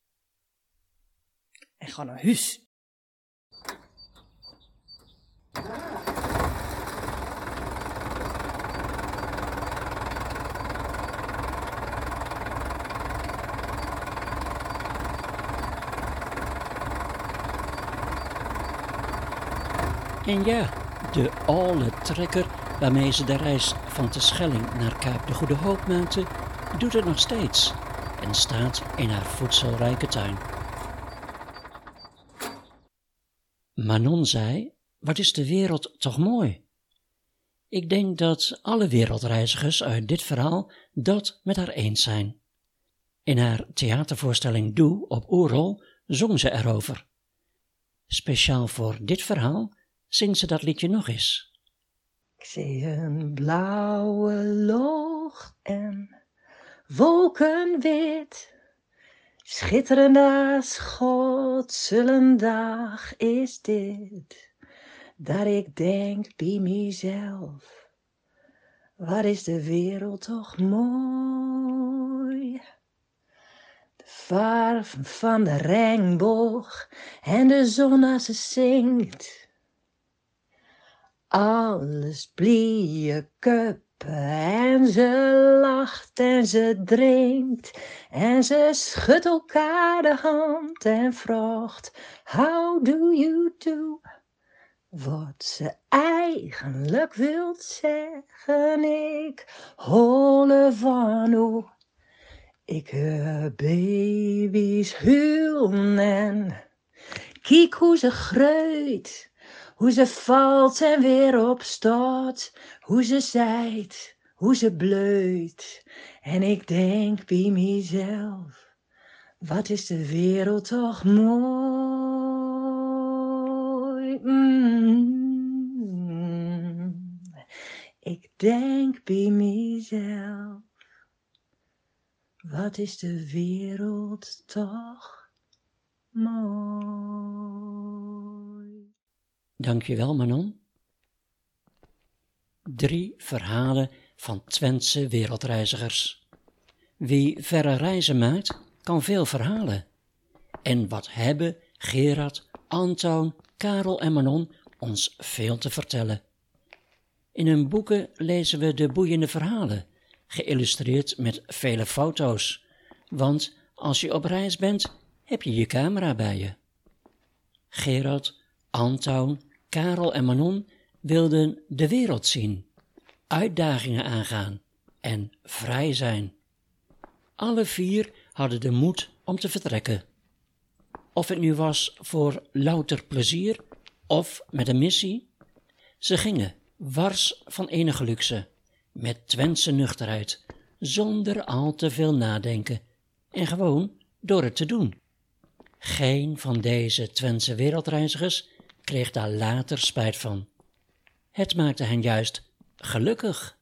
En ga naar huis. En ja, de oude trekker waarmee ze de reis van Terschelling naar Kaap de Goede Hoop maakte, doet het nog steeds en staat in haar voedselrijke tuin. Manon zei, wat is de wereld toch mooi? Ik denk dat alle wereldreizigers uit dit verhaal dat met haar eens zijn. In haar theatervoorstelling Doe op Oerol zong ze erover. Speciaal voor dit verhaal zingt ze dat liedje nog eens. Ik zie een blauwe lucht en wolken wit. Schitterend als God, zullen dag is dit. Dat ik denk bij mezelf, wat is de wereld toch mooi. De farven van de regenboog en de zon als ze zingt. Alles blije cup en ze lacht en ze drinkt en ze schudt elkaar de hand en vraagt how do you do? Wat ze eigenlijk wilt zeggen, ik hole van u. Ik hoor baby's huilen en kijk hoe ze groeit. Hoe ze valt en weer opstaat, hoe ze zijt, hoe ze bleut. En ik denk bij mezelf, wat is de wereld toch mooi. Mm. Ik denk bij mezelf, wat is de wereld toch mooi. Dankjewel, Manon. Drie verhalen van Twentse wereldreizigers. Wie verre reizen maakt, kan veel verhalen. En wat hebben Gerard, Antoon, Karel en Manon ons veel te vertellen. In hun boeken lezen we de boeiende verhalen, geïllustreerd met vele foto's. Want als je op reis bent, heb je je camera bij je. Gerard, Antoon, Karel en Manon wilden de wereld zien, uitdagingen aangaan en vrij zijn. Alle vier hadden de moed om te vertrekken. Of het nu was voor louter plezier of met een missie, ze gingen wars van enige luxe, met Twentse nuchterheid, zonder al te veel nadenken en gewoon door het te doen. Geen van deze Twentse wereldreizigers kreeg daar later spijt van. Het maakte hen juist gelukkig.